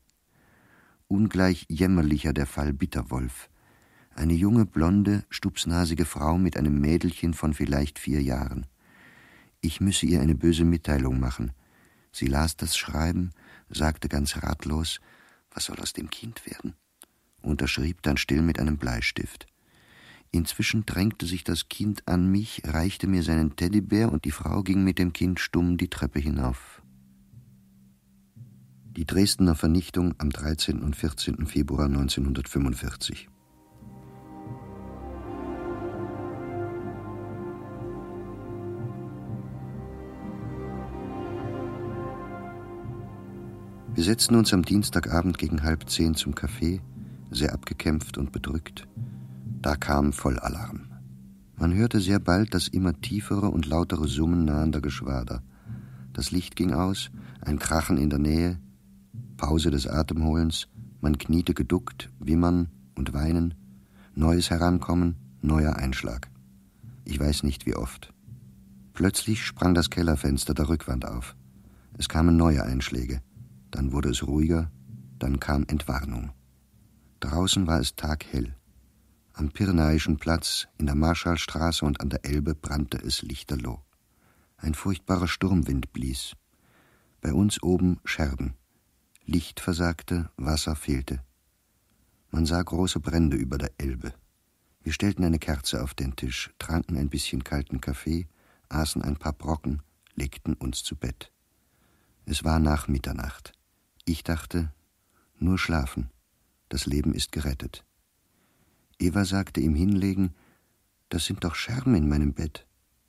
Ungleich jämmerlicher der Fall Bitterwolf. Eine junge, blonde, stupsnasige Frau mit einem Mädelchen von vielleicht vier Jahren. Ich müsse ihr eine böse Mitteilung machen. Sie las das Schreiben, sagte ganz ratlos, was soll aus dem Kind werden? Unterschrieb dann still mit einem Bleistift. Inzwischen drängte sich das Kind an mich, reichte mir seinen Teddybär und die Frau ging mit dem Kind stumm die Treppe hinauf. Die Dresdner Vernichtung am dreizehnten und vierzehnten Februar neunzehnhundertfünfundvierzig. Wir setzten uns am Dienstagabend gegen halb zehn zum Café, sehr abgekämpft und bedrückt. Da kam Vollalarm. Man hörte sehr bald das immer tiefere und lautere Summen nahender Geschwader. Das Licht ging aus, ein Krachen in der Nähe, Pause des Atemholens, man kniete geduckt, wimmern und weinen, neues Herankommen, neuer Einschlag. Ich weiß nicht wie oft. Plötzlich sprang das Kellerfenster der Rückwand auf. Es kamen neue Einschläge. Dann wurde es ruhiger, dann kam Entwarnung. Draußen war es taghell. Am Pirnaischen Platz, in der Marschallstraße und an der Elbe brannte es lichterloh. Ein furchtbarer Sturmwind blies. Bei uns oben Scherben. Licht versagte, Wasser fehlte. Man sah große Brände über der Elbe. Wir stellten eine Kerze auf den Tisch, tranken ein bisschen kalten Kaffee, aßen ein paar Brocken, legten uns zu Bett. Es war nach Mitternacht. Ich dachte, nur schlafen, das Leben ist gerettet. Eva sagte im Hinlegen, Das sind doch Scherben in meinem Bett.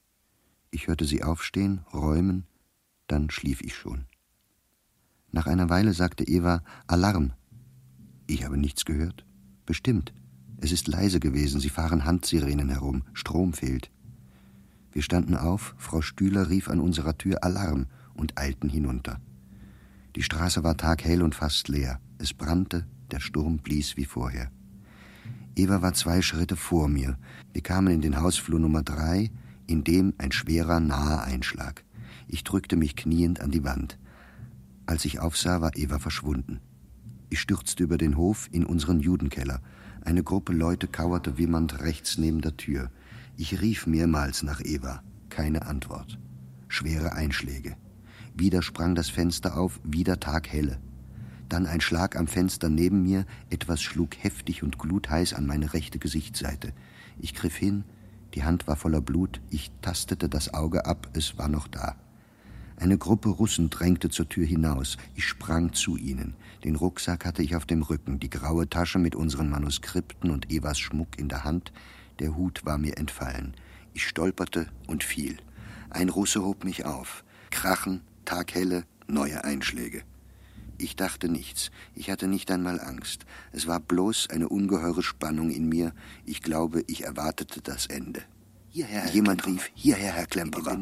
Ich hörte sie aufstehen, räumen, dann schlief ich schon. Nach einer Weile sagte Eva, Alarm. Ich habe nichts gehört. Bestimmt. Es ist leise gewesen, sie fahren Handsirenen herum, Strom fehlt. Wir standen auf, Frau Stühler rief an unserer Tür Alarm und eilten hinunter. Die Straße war taghell und fast leer. Es brannte, der Sturm blies wie vorher. Eva war zwei Schritte vor mir. Wir kamen in den Hausflur Nummer drei, in dem ein schwerer, naher Einschlag. Ich drückte mich kniend an die Wand. Als ich aufsah, war Eva verschwunden. Ich stürzte über den Hof in unseren Judenkeller. Eine Gruppe Leute kauerte wimmernd rechts neben der Tür. Ich rief mehrmals nach Eva. Keine Antwort. Schwere Einschläge. Wieder sprang das Fenster auf, wieder taghelle. Dann ein Schlag am Fenster neben mir, etwas schlug heftig und glutheiß an meine rechte Gesichtsseite. Ich griff hin, die Hand war voller Blut, ich tastete das Auge ab, es war noch da. Eine Gruppe Russen drängte zur Tür hinaus. Ich sprang zu ihnen. Den Rucksack hatte ich auf dem Rücken, die graue Tasche mit unseren Manuskripten und Evas Schmuck in der Hand. Der Hut war mir entfallen. Ich stolperte und fiel. Ein Russe hob mich auf. Krachen, taghelle, neue Einschläge. Ich dachte nichts. Ich hatte nicht einmal Angst. Es war bloß eine ungeheure Spannung in mir. Ich glaube, ich erwartete das Ende. Hierher, Jemand rief, hierher, Herr Klemperer.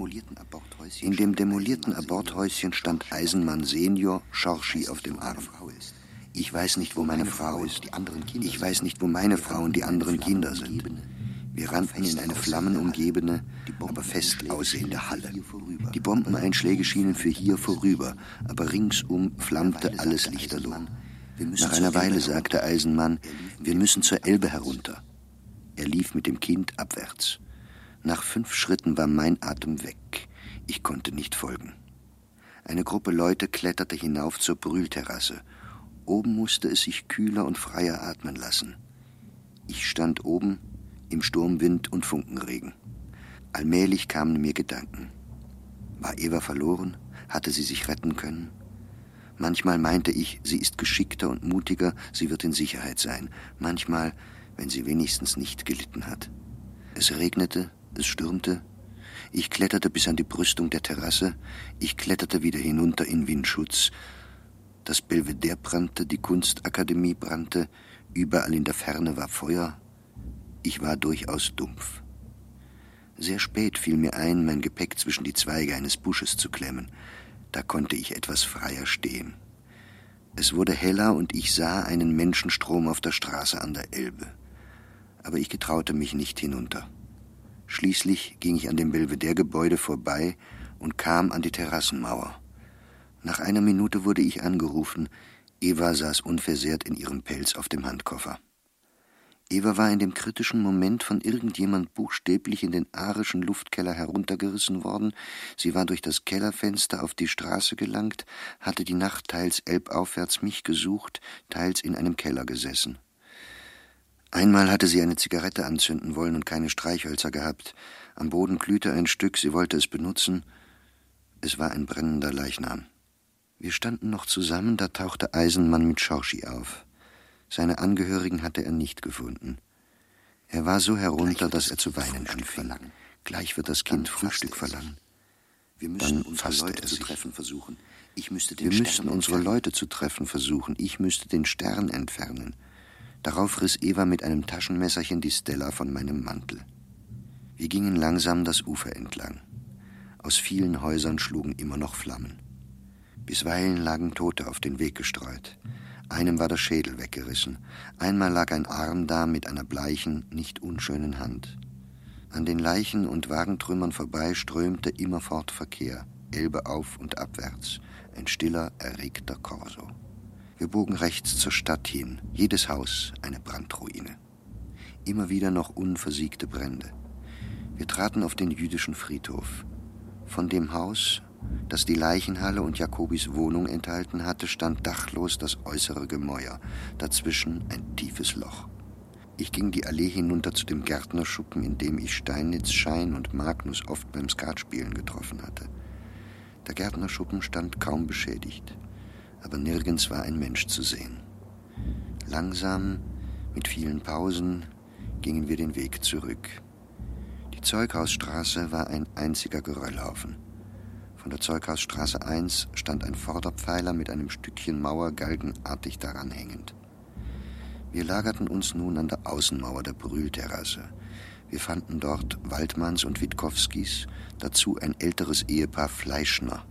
In dem demolierten Aborthäuschen stand Eisenmann Senior, Schorschi auf dem Arm. Ich weiß nicht, wo meine Frau ist. Ich weiß nicht, wo meine Frau und die anderen Kinder sind. Wir rannten in eine flammenumgebene, aber fest aussehende Halle. Die Bombeneinschläge schienen für hier vorüber, aber ringsum flammte alles lichterloh. Nach einer Weile sagte Eisenmann, wir müssen zur Elbe herunter. Er lief mit dem Kind abwärts. Nach fünf Schritten war mein Atem weg. Ich konnte nicht folgen. Eine Gruppe Leute kletterte hinauf zur Brühlterrasse. Oben musste es sich kühler und freier atmen lassen. Ich stand oben im Sturmwind und Funkenregen. Allmählich kamen mir Gedanken. War Eva verloren? Hatte sie sich retten können? Manchmal meinte ich, sie ist geschickter und mutiger, sie wird in Sicherheit sein. Manchmal, wenn sie wenigstens nicht gelitten hat. Es regnete, es stürmte. Ich kletterte bis an die Brüstung der Terrasse. Ich kletterte wieder hinunter in Windschutz. Das Belvedere brannte, die Kunstakademie brannte. Überall in der Ferne war Feuer. Ich war durchaus dumpf. Sehr spät fiel mir ein, mein Gepäck zwischen die Zweige eines Busches zu klemmen. Da konnte ich etwas freier stehen. Es wurde heller und ich sah einen Menschenstrom auf der Straße an der Elbe. Aber ich getraute mich nicht hinunter. Schließlich ging ich an dem Belvedere-Gebäude vorbei und kam an die Terrassenmauer. Nach einer Minute wurde ich angerufen. Eva saß unversehrt in ihrem Pelz auf dem Handkoffer. Eva war in dem kritischen Moment von irgendjemand buchstäblich in den arischen Luftkeller heruntergerissen worden. Sie war durch das Kellerfenster auf die Straße gelangt, hatte die Nacht teils elbaufwärts mich gesucht, teils in einem Keller gesessen. Einmal hatte sie eine Zigarette anzünden wollen und keine Streichhölzer gehabt. Am Boden glühte ein Stück, sie wollte es benutzen. Es war ein brennender Leichnam. Wir standen noch zusammen, da tauchte Eisenmann mit Schorschi auf. Seine Angehörigen hatte er nicht gefunden. Er war so herunter, dass er zu weinen anfing. Gleich wird das Kind Frühstück verlangen. Wir müssen unsere Leute zu treffen versuchen. Ich müsste den Wir müssten unsere Leute zu treffen versuchen. Ich müsste den Stern entfernen. Darauf riss Eva mit einem Taschenmesserchen die Stella von meinem Mantel. Wir gingen langsam das Ufer entlang. Aus vielen Häusern schlugen immer noch Flammen. Bisweilen lagen Tote auf den Weg gestreut. Einem war der Schädel weggerissen. Einmal lag ein Arm da mit einer bleichen, nicht unschönen Hand. An den Leichen und Wagentrümmern vorbei strömte immerfort Verkehr, Elbe auf und abwärts, ein stiller, erregter Korso. Wir bogen rechts zur Stadt hin, jedes Haus eine Brandruine. Immer wieder noch unversiegte Brände. Wir traten auf den jüdischen Friedhof. Von dem Haus, das die Leichenhalle und Jakobis Wohnung enthalten hatte, stand dachlos das äußere Gemäuer, dazwischen ein tiefes Loch. Ich ging die Allee hinunter zu dem Gärtnerschuppen, in dem ich Steinitz, Schein und Magnus oft beim Skatspielen getroffen hatte. Der Gärtnerschuppen stand kaum beschädigt, aber nirgends war ein Mensch zu sehen. Langsam, mit vielen Pausen, gingen wir den Weg zurück. Die Zeughausstraße war ein einziger Geröllhaufen. Von der Zeughausstraße eins stand ein Vorderpfeiler mit einem Stückchen Mauer galgenartig daran hängend. Wir lagerten uns nun an der Außenmauer der Brühlterrasse. Wir fanden dort Waldmanns und Witkowskis, dazu ein älteres Ehepaar Fleischner.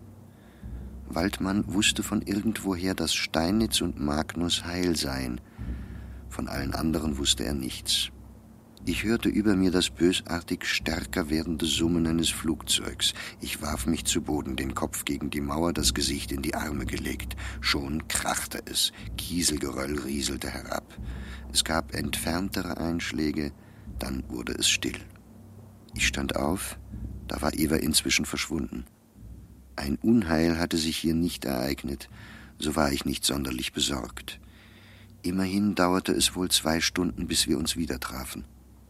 Waldmann wusste von irgendwoher, dass Steinitz und Magnus heil seien. Von allen anderen wusste er nichts. Ich hörte über mir das bösartig stärker werdende Summen eines Flugzeugs. Ich warf mich zu Boden, den Kopf gegen die Mauer, das Gesicht in die Arme gelegt. Schon krachte es, Kieselgeröll rieselte herab. Es gab entferntere Einschläge, dann wurde es still. Ich stand auf, da war Eva inzwischen verschwunden. Ein Unheil hatte sich hier nicht ereignet, so war ich nicht sonderlich besorgt. Immerhin dauerte es wohl zwei Stunden, bis wir uns wieder trafen.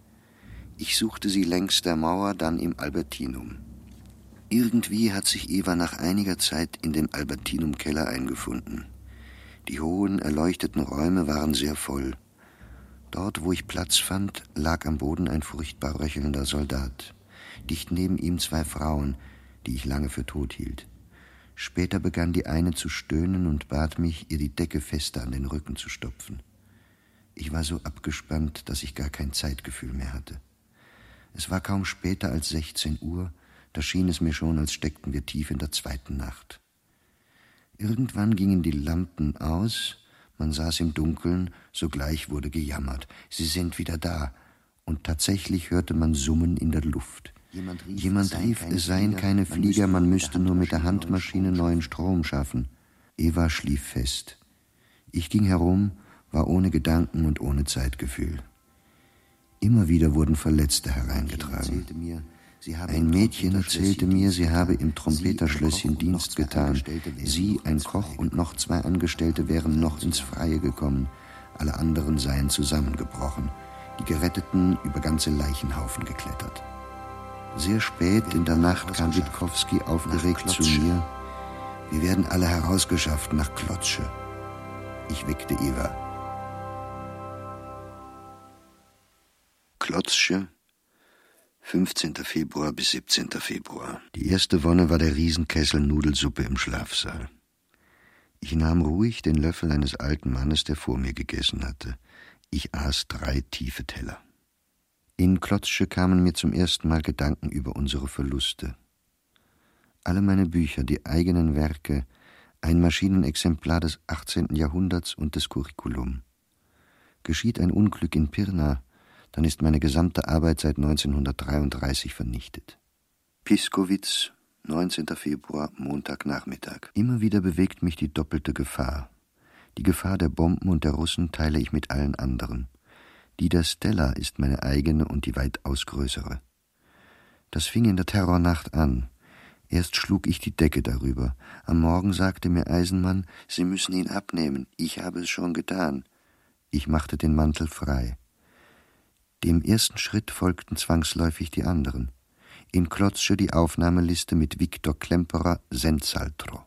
Ich suchte sie längs der Mauer, dann im Albertinum. Irgendwie hat sich Eva nach einiger Zeit in dem Albertinum-Keller eingefunden. Die hohen, erleuchteten Räume waren sehr voll. Dort, wo ich Platz fand, lag am Boden ein furchtbar röchelnder Soldat. Dicht neben ihm zwei Frauen, die ich lange für tot hielt. Später begann die eine zu stöhnen und bat mich, ihr die Decke fester an den Rücken zu stopfen. Ich war so abgespannt, dass ich gar kein Zeitgefühl mehr hatte. Es war kaum später als sechzehn Uhr, da schien es mir schon, als steckten wir tief in der zweiten Nacht. Irgendwann gingen die Lampen aus, man saß im Dunkeln, sogleich wurde gejammert. Sie sind wieder da, und tatsächlich hörte man Summen in der Luft. Jemand rief, Jemand rief es seien keine Flieger, man müsste nur mit der Handmaschine neuen Strom schaffen. Eva schlief fest. Ich ging herum, war ohne Gedanken und ohne Zeitgefühl. Immer wieder wurden Verletzte hereingetragen. Ein Mädchen erzählte mir, sie habe im Trompeterschlösschen Dienst getan. Sie, ein Koch und noch zwei Angestellte wären noch ins Freie gekommen. Alle anderen seien zusammengebrochen. Die Geretteten über ganze Leichenhaufen geklettert. Sehr spät in der Nacht kam Witkowski aufgeregt zu mir. Wir werden alle herausgeschafft nach Klotzsche. Ich weckte Eva. Klotzsche, fünfzehnter Februar bis siebzehnter Februar. Die erste Wonne war der Riesenkessel Nudelsuppe im Schlafsaal. Ich nahm ruhig den Löffel eines alten Mannes, der vor mir gegessen hatte. Ich aß drei tiefe Teller. In Klotzsche kamen mir zum ersten Mal Gedanken über unsere Verluste. Alle meine Bücher, die eigenen Werke, ein Maschinenexemplar des achtzehnten Jahrhunderts und des Curriculum. Geschieht ein Unglück in Pirna, dann ist meine gesamte Arbeit seit neunzehnhundertdreiunddreißig vernichtet. Piskowitz, neunzehnter Februar, Montagnachmittag. Immer wieder bewegt mich die doppelte Gefahr. Die Gefahr der Bomben und der Russen teile ich mit allen anderen. Die der Stella ist meine eigene und die weitaus größere. Das fing in der Terrornacht an. Erst schlug ich die Decke darüber. Am Morgen sagte mir Eisenmann, Sie müssen ihn abnehmen. Ich habe es schon getan. Ich machte den Mantel frei. Dem ersten Schritt folgten zwangsläufig die anderen. In Klotzsche die Aufnahmeliste mit Viktor Klemperer, Senzaltro.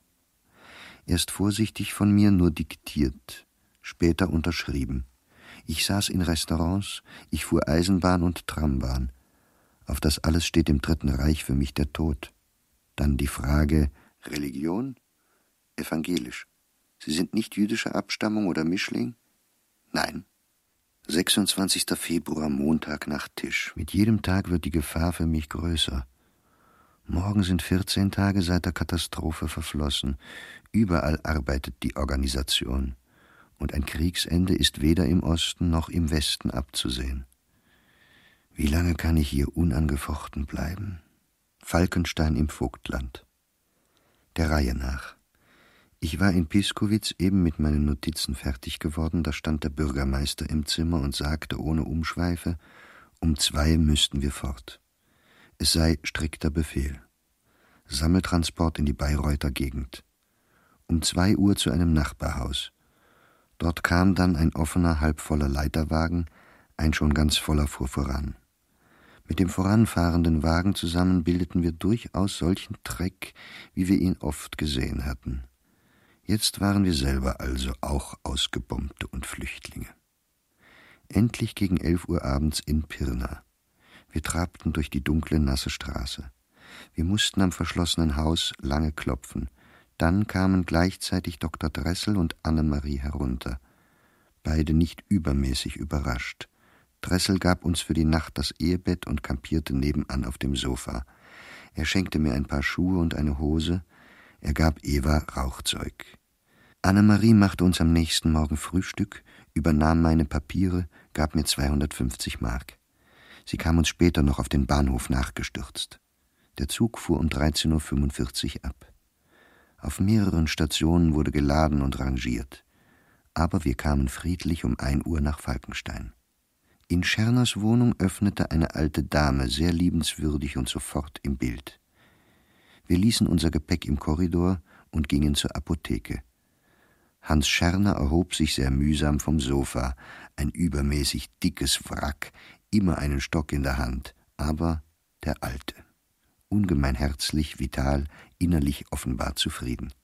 Erst vorsichtig von mir nur diktiert, später unterschrieben. Ich saß in Restaurants, ich fuhr Eisenbahn und Trambahn. Auf das alles steht im Dritten Reich für mich der Tod. Dann die Frage, Religion? Evangelisch. Sie sind nicht jüdischer Abstammung oder Mischling? Nein. sechsundzwanzigster Februar, Montag nach Tisch. Mit jedem Tag wird die Gefahr für mich größer. Morgen sind vierzehn Tage seit der Katastrophe verflossen. Überall arbeitet die Organisation. Und ein Kriegsende ist weder im Osten noch im Westen abzusehen. Wie lange kann ich hier unangefochten bleiben? Falkenstein im Vogtland. Der Reihe nach. Ich war in Piskowitz eben mit meinen Notizen fertig geworden, da stand der Bürgermeister im Zimmer und sagte ohne Umschweife, um zwei müssten wir fort. Es sei strikter Befehl. Sammeltransport in die Bayreuther Gegend. Um zwei Uhr zu einem Nachbarhaus. Dort kam dann ein offener, halbvoller Leiterwagen, ein schon ganz voller fuhr voran. Mit dem voranfahrenden Wagen zusammen bildeten wir durchaus solchen Treck, wie wir ihn oft gesehen hatten. Jetzt waren wir selber also auch Ausgebombte und Flüchtlinge. Endlich gegen elf Uhr abends in Pirna. Wir trabten durch die dunkle, nasse Straße. Wir mussten am verschlossenen Haus lange klopfen. Dann kamen gleichzeitig Doktor Dressel und Annemarie herunter. Beide nicht übermäßig überrascht. Dressel gab uns für die Nacht das Ehebett und kampierte nebenan auf dem Sofa. Er schenkte mir ein paar Schuhe und eine Hose. Er gab Eva Rauchzeug. Annemarie machte uns am nächsten Morgen Frühstück, übernahm meine Papiere, gab mir zweihundertfünfzig Mark. Sie kam uns später noch auf den Bahnhof nachgestürzt. Der Zug fuhr um dreizehn Uhr fünfundvierzig ab. Auf mehreren Stationen wurde geladen und rangiert. Aber wir kamen friedlich um ein Uhr nach Falkenstein. In Scherners Wohnung öffnete eine alte Dame, sehr liebenswürdig und sofort im Bild. Wir ließen unser Gepäck im Korridor und gingen zur Apotheke. Hans Scherner erhob sich sehr mühsam vom Sofa, ein übermäßig dickes Wrack, immer einen Stock in der Hand, aber der Alte. Ungemein herzlich, vital, innerlich offenbar zufrieden.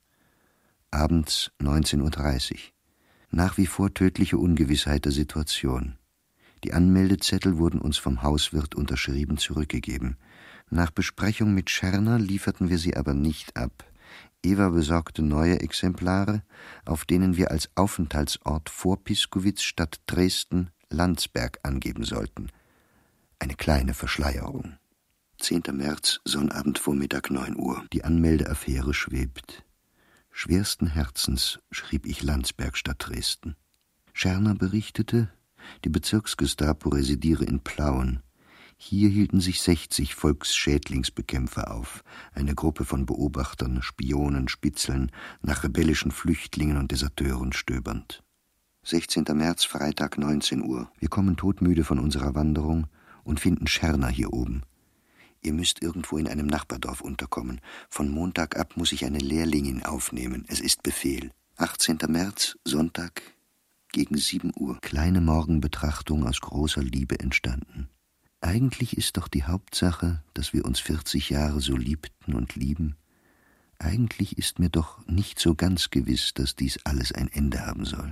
Abends neunzehn Uhr dreißig. Nach wie vor tödliche Ungewissheit der Situation. Die Anmeldezettel wurden uns vom Hauswirt unterschrieben zurückgegeben. Nach Besprechung mit Scherner lieferten wir sie aber nicht ab. Eva besorgte neue Exemplare, auf denen wir als Aufenthaltsort vor Piskowitz statt Dresden Landsberg angeben sollten. Eine kleine Verschleierung. zehnter März, Sonnabendvormittag neun Uhr. Die Anmeldeaffäre schwebt. Schwersten Herzens schrieb ich Landsberg statt Dresden. Scherner berichtete, die Bezirksgestapo residiere in Plauen. Hier hielten sich sechzig Volksschädlingsbekämpfer auf, eine Gruppe von Beobachtern, Spionen, Spitzeln, nach rebellischen Flüchtlingen und Deserteuren stöbernd. sechzehnter März, Freitag, neunzehn Uhr. Wir kommen todmüde von unserer Wanderung und finden Scherner hier oben. Ihr müsst irgendwo in einem Nachbardorf unterkommen. Von Montag ab muss ich eine Lehrlingin aufnehmen. Es ist Befehl. achtzehnter März, Sonntag, gegen sieben Uhr. Kleine Morgenbetrachtung aus großer Liebe entstanden. Eigentlich ist doch die Hauptsache, dass wir uns vierzig Jahre so liebten und lieben. Eigentlich ist mir doch nicht so ganz gewiss, dass dies alles ein Ende haben soll.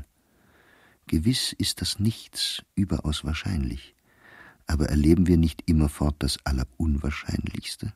Gewiss ist das Nichts überaus wahrscheinlich. Aber erleben wir nicht immerfort das Allerunwahrscheinlichste?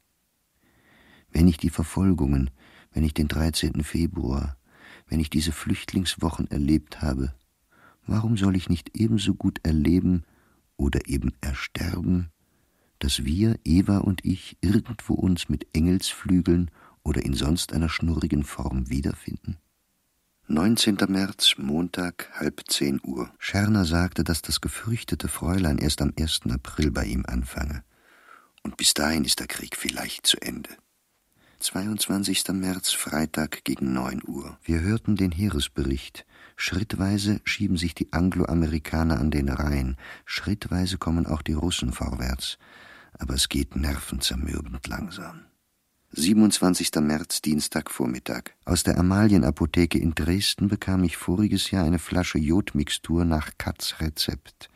Wenn ich die Verfolgungen, wenn ich den dreizehnten Februar, wenn ich diese Flüchtlingswochen erlebt habe, warum soll ich nicht ebenso gut erleben oder eben ersterben, dass wir, Eva und ich, irgendwo uns mit Engelsflügeln oder in sonst einer schnurrigen Form wiederfinden? neunzehnter März, Montag, halb zehn Uhr. Scherner sagte, dass das gefürchtete Fräulein erst am ersten April bei ihm anfange. Und bis dahin ist der Krieg vielleicht zu Ende. zweiundzwanzigster März, Freitag gegen neun Uhr. Wir hörten den Heeresbericht. Schrittweise schieben sich die Angloamerikaner an den Rhein. Schrittweise kommen auch die Russen vorwärts. Aber es geht nervenzermürbend langsam. siebenundzwanzigster März, Dienstagvormittag. Aus der Amalienapotheke in Dresden bekam ich voriges Jahr eine Flasche Jodmixtur nach Katz Rezept.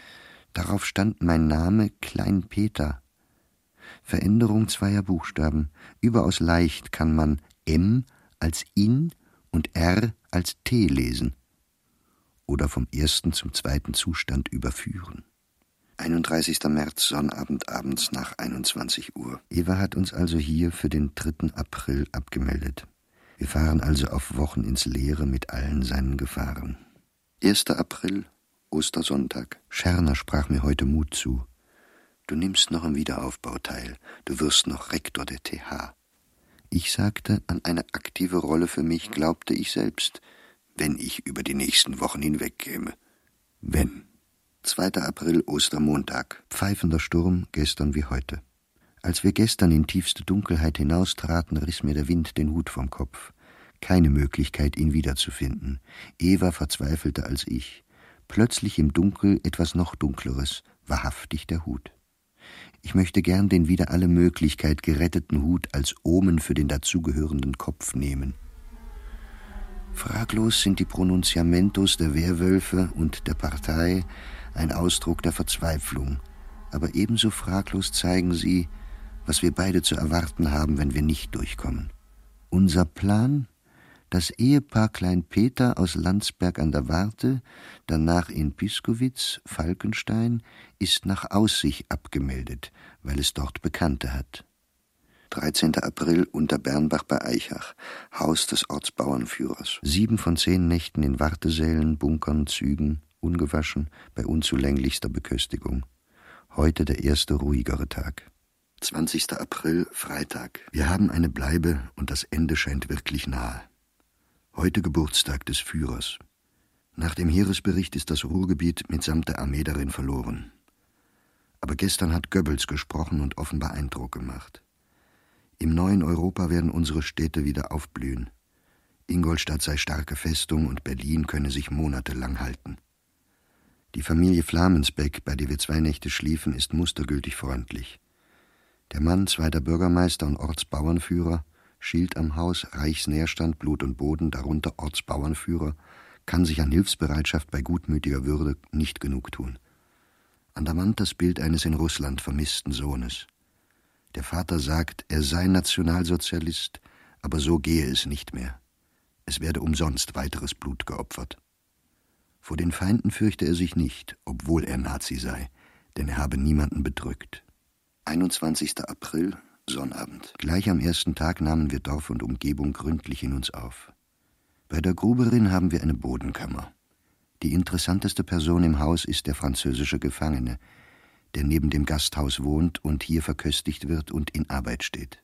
Darauf stand mein Name Klein Peter. Veränderung zweier Buchstaben. Überaus leicht kann man M als In und R als T lesen. Oder vom ersten zum zweiten Zustand überführen. einunddreißigster März, Sonnabend, abends nach einundzwanzig Uhr. Eva hat uns also hier für den dritten April abgemeldet. Wir fahren also auf Wochen ins Leere mit allen seinen Gefahren. erster April, Ostersonntag. Scherner sprach mir heute Mut zu. Du nimmst noch am Wiederaufbau teil. Du wirst noch Rektor der T H. Ich sagte, an eine aktive Rolle für mich glaubte ich selbst, wenn ich über die nächsten Wochen hinwegkäme. Wenn. zweiter April, Ostermontag. Pfeifender Sturm, gestern wie heute. Als wir gestern in tiefste Dunkelheit hinaustraten, riss mir der Wind den Hut vom Kopf. Keine Möglichkeit, ihn wiederzufinden. Eva verzweifelter als ich. Plötzlich im Dunkel etwas noch Dunkleres, wahrhaftig der Hut. Ich möchte gern den wieder alle Möglichkeit geretteten Hut als Omen für den dazugehörenden Kopf nehmen. Fraglos sind die Pronunciamentos der Werwölfe und der Partei ein Ausdruck der Verzweiflung, aber ebenso fraglos zeigen sie, was wir beide zu erwarten haben, wenn wir nicht durchkommen. Unser Plan, Das Ehepaar Klein-Peter aus Landsberg an der Warthe, danach in Piskowitz, Falkenstein, ist nach Aussich abgemeldet, weil es dort Bekannte hat. dreizehnter April unter Bernbach bei Eichach, Haus des Ortsbauernführers. Sieben von zehn Nächten in Wartesälen, Bunkern, Zügen, ungewaschen, bei unzulänglichster Beköstigung. Heute der erste ruhigere Tag. zwanzigster April, Freitag. Wir haben eine Bleibe und das Ende scheint wirklich nahe. Heute Geburtstag des Führers. Nach dem Heeresbericht ist das Ruhrgebiet mitsamt der Armee darin verloren. Aber gestern hat Goebbels gesprochen und offenbar Eindruck gemacht. Im neuen Europa werden unsere Städte wieder aufblühen. Ingolstadt sei starke Festung und Berlin könne sich monatelang halten. Die Familie Flamensbeck, bei der wir zwei Nächte schliefen, ist mustergültig freundlich. Der Mann, zweiter Bürgermeister und Ortsbauernführer, Schild am Haus, Reichsnährstand, Blut und Boden, darunter Ortsbauernführer, kann sich an Hilfsbereitschaft bei gutmütiger Würde nicht genug tun. An der Wand das Bild eines in Russland vermissten Sohnes. Der Vater sagt, er sei Nationalsozialist, aber so gehe es nicht mehr. Es werde umsonst weiteres Blut geopfert. Vor den Feinden fürchte er sich nicht, obwohl er Nazi sei, denn er habe niemanden bedrückt. einundzwanzigster April, Sonnabend. Gleich am ersten Tag nahmen wir Dorf und Umgebung gründlich in uns auf. Bei der Gruberin haben wir eine Bodenkammer. Die interessanteste Person im Haus ist der französische Gefangene, der neben dem Gasthaus wohnt und hier verköstigt wird und in Arbeit steht.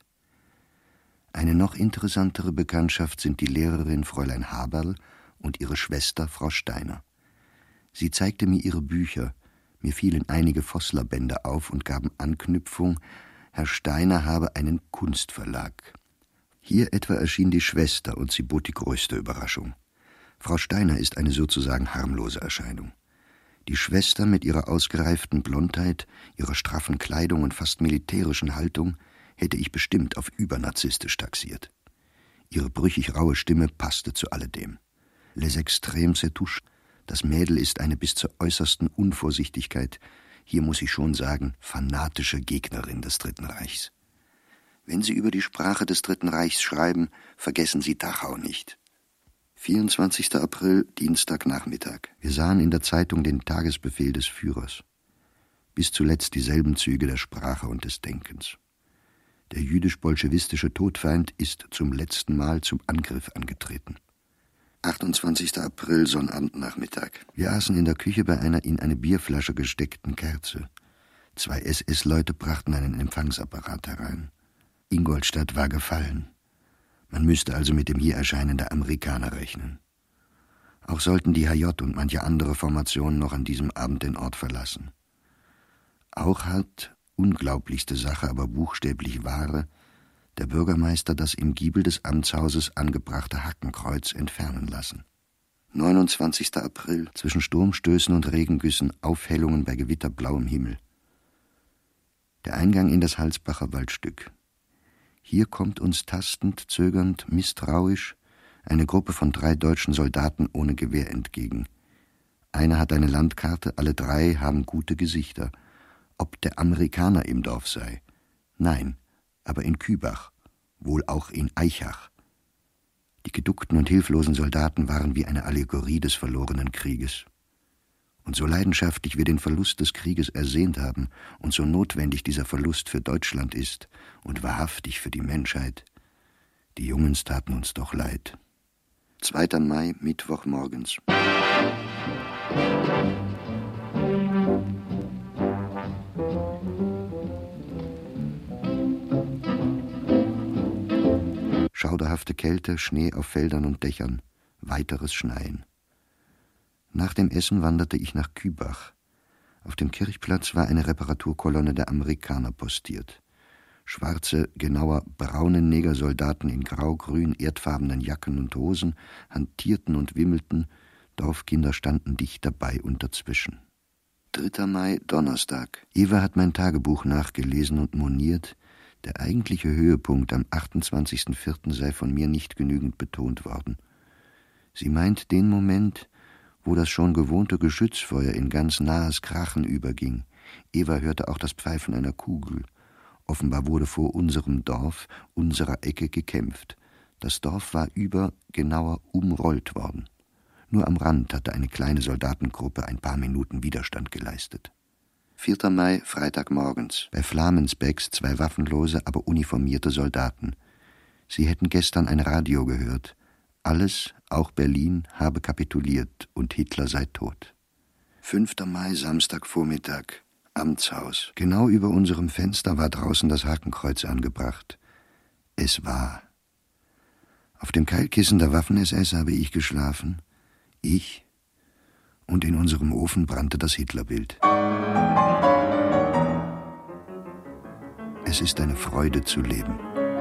Eine noch interessantere Bekanntschaft sind die Lehrerin Fräulein Haberl und ihre Schwester Frau Steiner. Sie zeigte mir ihre Bücher, mir fielen einige Vossler-Bände auf und gaben Anknüpfung, Herr Steiner habe einen Kunstverlag. Hier etwa erschien die Schwester und sie bot die größte Überraschung. Frau Steiner ist eine sozusagen harmlose Erscheinung. Die Schwester mit ihrer ausgereiften Blondheit, ihrer straffen Kleidung und fast militärischen Haltung hätte ich bestimmt auf übernarzisstisch taxiert. Ihre brüchig raue Stimme passte zu alledem. Les extrêmes se touchent. Das Mädel ist eine bis zur äußersten Unvorsichtigkeit, hier muss ich schon sagen, fanatische Gegnerin des Dritten Reichs. Wenn Sie über die Sprache des Dritten Reichs schreiben, vergessen Sie Dachau nicht. vierundzwanzigster April, Dienstagnachmittag. Wir sahen in der Zeitung den Tagesbefehl des Führers. Bis zuletzt dieselben Züge der Sprache und des Denkens. Der jüdisch-bolschewistische Todfeind ist zum letzten Mal zum Angriff angetreten. achtundzwanzigster April, Sonnabendnachmittag. Wir aßen in der Küche bei einer in eine Bierflasche gesteckten Kerze. Zwei S S-Leute brachten einen Empfangsapparat herein. Ingolstadt war gefallen. Man müsste also mit dem hier Erscheinen der Amerikaner rechnen. Auch sollten die H J und manche andere Formationen noch an diesem Abend den Ort verlassen. Auch hat, unglaublichste Sache, aber buchstäblich wahre, der Bürgermeister das im Giebel des Amtshauses angebrachte Hackenkreuz entfernen lassen. neunundzwanzigster April, zwischen Sturmstößen und Regengüssen, Aufhellungen bei gewitterblauem Himmel. Der Eingang in das Halsbacher Waldstück. Hier kommt uns tastend, zögernd, misstrauisch eine Gruppe von drei deutschen Soldaten ohne Gewehr entgegen. Einer hat eine Landkarte, alle drei haben gute Gesichter. Ob der Amerikaner im Dorf sei? Nein, aber in Kübach, wohl auch in Eichach. Die geduckten und hilflosen Soldaten waren wie eine Allegorie des verlorenen Krieges. Und so leidenschaftlich wir den Verlust des Krieges ersehnt haben und so notwendig dieser Verlust für Deutschland ist und wahrhaftig für die Menschheit, die Jungens taten uns doch leid. zweiter Mai, Mittwoch morgens. Schauderhafte Kälte, Schnee auf Feldern und Dächern, weiteres Schneien. Nach dem Essen wanderte ich nach Kübach. Auf dem Kirchplatz war eine Reparaturkolonne der Amerikaner postiert. Schwarze, genauer braune Negersoldaten in grau-grün erdfarbenen Jacken und Hosen hantierten und wimmelten, Dorfkinder standen dicht dabei und dazwischen. dritter Mai, Donnerstag. Eva hat mein Tagebuch nachgelesen und moniert, der eigentliche Höhepunkt am achtundzwanzigsten vierten sei von mir nicht genügend betont worden. Sie meint den Moment, wo das schon gewohnte Geschützfeuer in ganz nahes Krachen überging. Eva hörte auch das Pfeifen einer Kugel. Offenbar wurde vor unserem Dorf, unserer Ecke gekämpft. Das Dorf war über, genauer umrollt worden. Nur am Rand hatte eine kleine Soldatengruppe ein paar Minuten Widerstand geleistet. vierter Mai, Freitagmorgens, bei Flamensbecks zwei waffenlose, aber uniformierte Soldaten. Sie hätten gestern ein Radio gehört. Alles, auch Berlin, habe kapituliert und Hitler sei tot. fünfter Mai, Samstagvormittag, Amtshaus. Genau über unserem Fenster war draußen das Hakenkreuz angebracht. Es war. Auf dem Keilkissen der Waffen-S S habe ich geschlafen. Ich. Und in unserem Ofen brannte das Hitlerbild. Es ist eine Freude zu leben.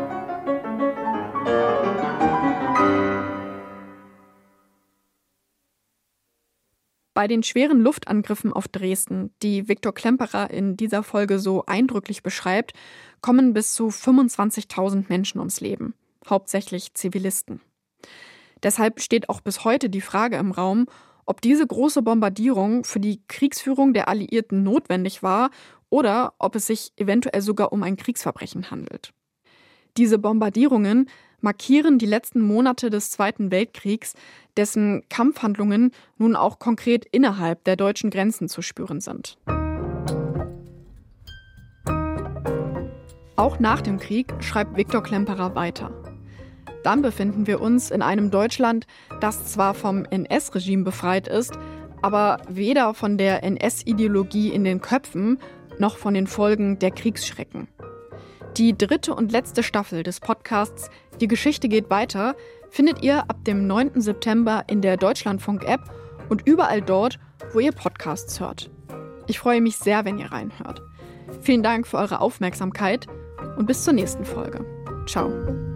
Bei den schweren Luftangriffen auf Dresden, die Viktor Klemperer in dieser Folge so eindrücklich beschreibt, kommen bis zu fünfundzwanzigtausend Menschen ums Leben, hauptsächlich Zivilisten. Deshalb steht auch bis heute die Frage im Raum, ob diese große Bombardierung für die Kriegsführung der Alliierten notwendig war oder ob es sich eventuell sogar um ein Kriegsverbrechen handelt. Diese Bombardierungen markieren die letzten Monate des Zweiten Weltkriegs, dessen Kampfhandlungen nun auch konkret innerhalb der deutschen Grenzen zu spüren sind. Auch nach dem Krieg schreibt Viktor Klemperer weiter. Dann befinden wir uns in einem Deutschland, das zwar vom N S-Regime befreit ist, aber weder von der N S-Ideologie in den Köpfen noch von den Folgen der Kriegsschrecken. Die dritte und letzte Staffel des Podcasts Die Geschichte geht weiter findet ihr ab dem neunten September in der Deutschlandfunk-App und überall dort, wo ihr Podcasts hört. Ich freue mich sehr, wenn ihr reinhört. Vielen Dank für eure Aufmerksamkeit und bis zur nächsten Folge. Ciao.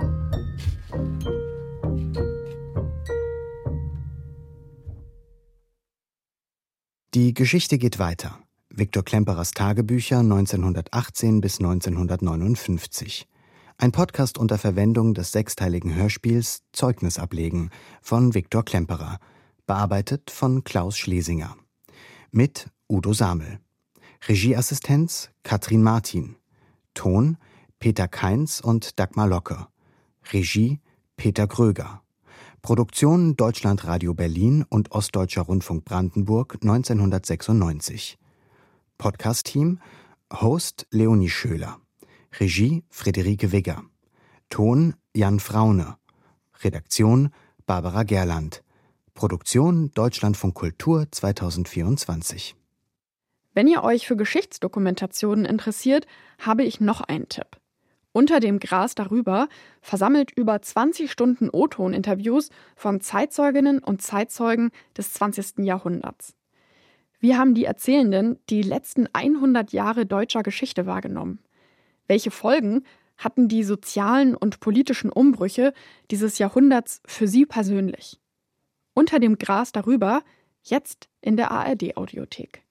Die Geschichte geht weiter. Viktor Klemperers Tagebücher neunzehnhundertachtzehn bis neunzehnhundertneunundfünfzig. Ein Podcast unter Verwendung des sechsteiligen Hörspiels Zeugnis ablegen von Viktor Klemperer, bearbeitet von Klaus Schlesinger. Mit Udo Samel. Regieassistenz Katrin Martin. Ton Peter Kainz und Dagmar Locke. Regie Peter Gröger. Produktion Deutschlandradio Berlin und Ostdeutscher Rundfunk Brandenburg neunzehnhundertsechsundneunzig. Podcast-Team Host Leonie Schöler. Regie Friederike Wigger. Ton Jan Fraune. Redaktion Barbara Gerland. Produktion Deutschlandfunk Kultur zweitausendvierundzwanzig. Wenn ihr euch für Geschichtsdokumentationen interessiert, habe ich noch einen Tipp. Unter dem Gras darüber versammelt über zwanzig Stunden O-Ton-Interviews von Zeitzeuginnen und Zeitzeugen des zwanzigsten Jahrhunderts. Wie haben die Erzählenden die letzten hundert Jahre deutscher Geschichte wahrgenommen? Welche Folgen hatten die sozialen und politischen Umbrüche dieses Jahrhunderts für sie persönlich? Unter dem Gras darüber, jetzt in der A R D-Audiothek.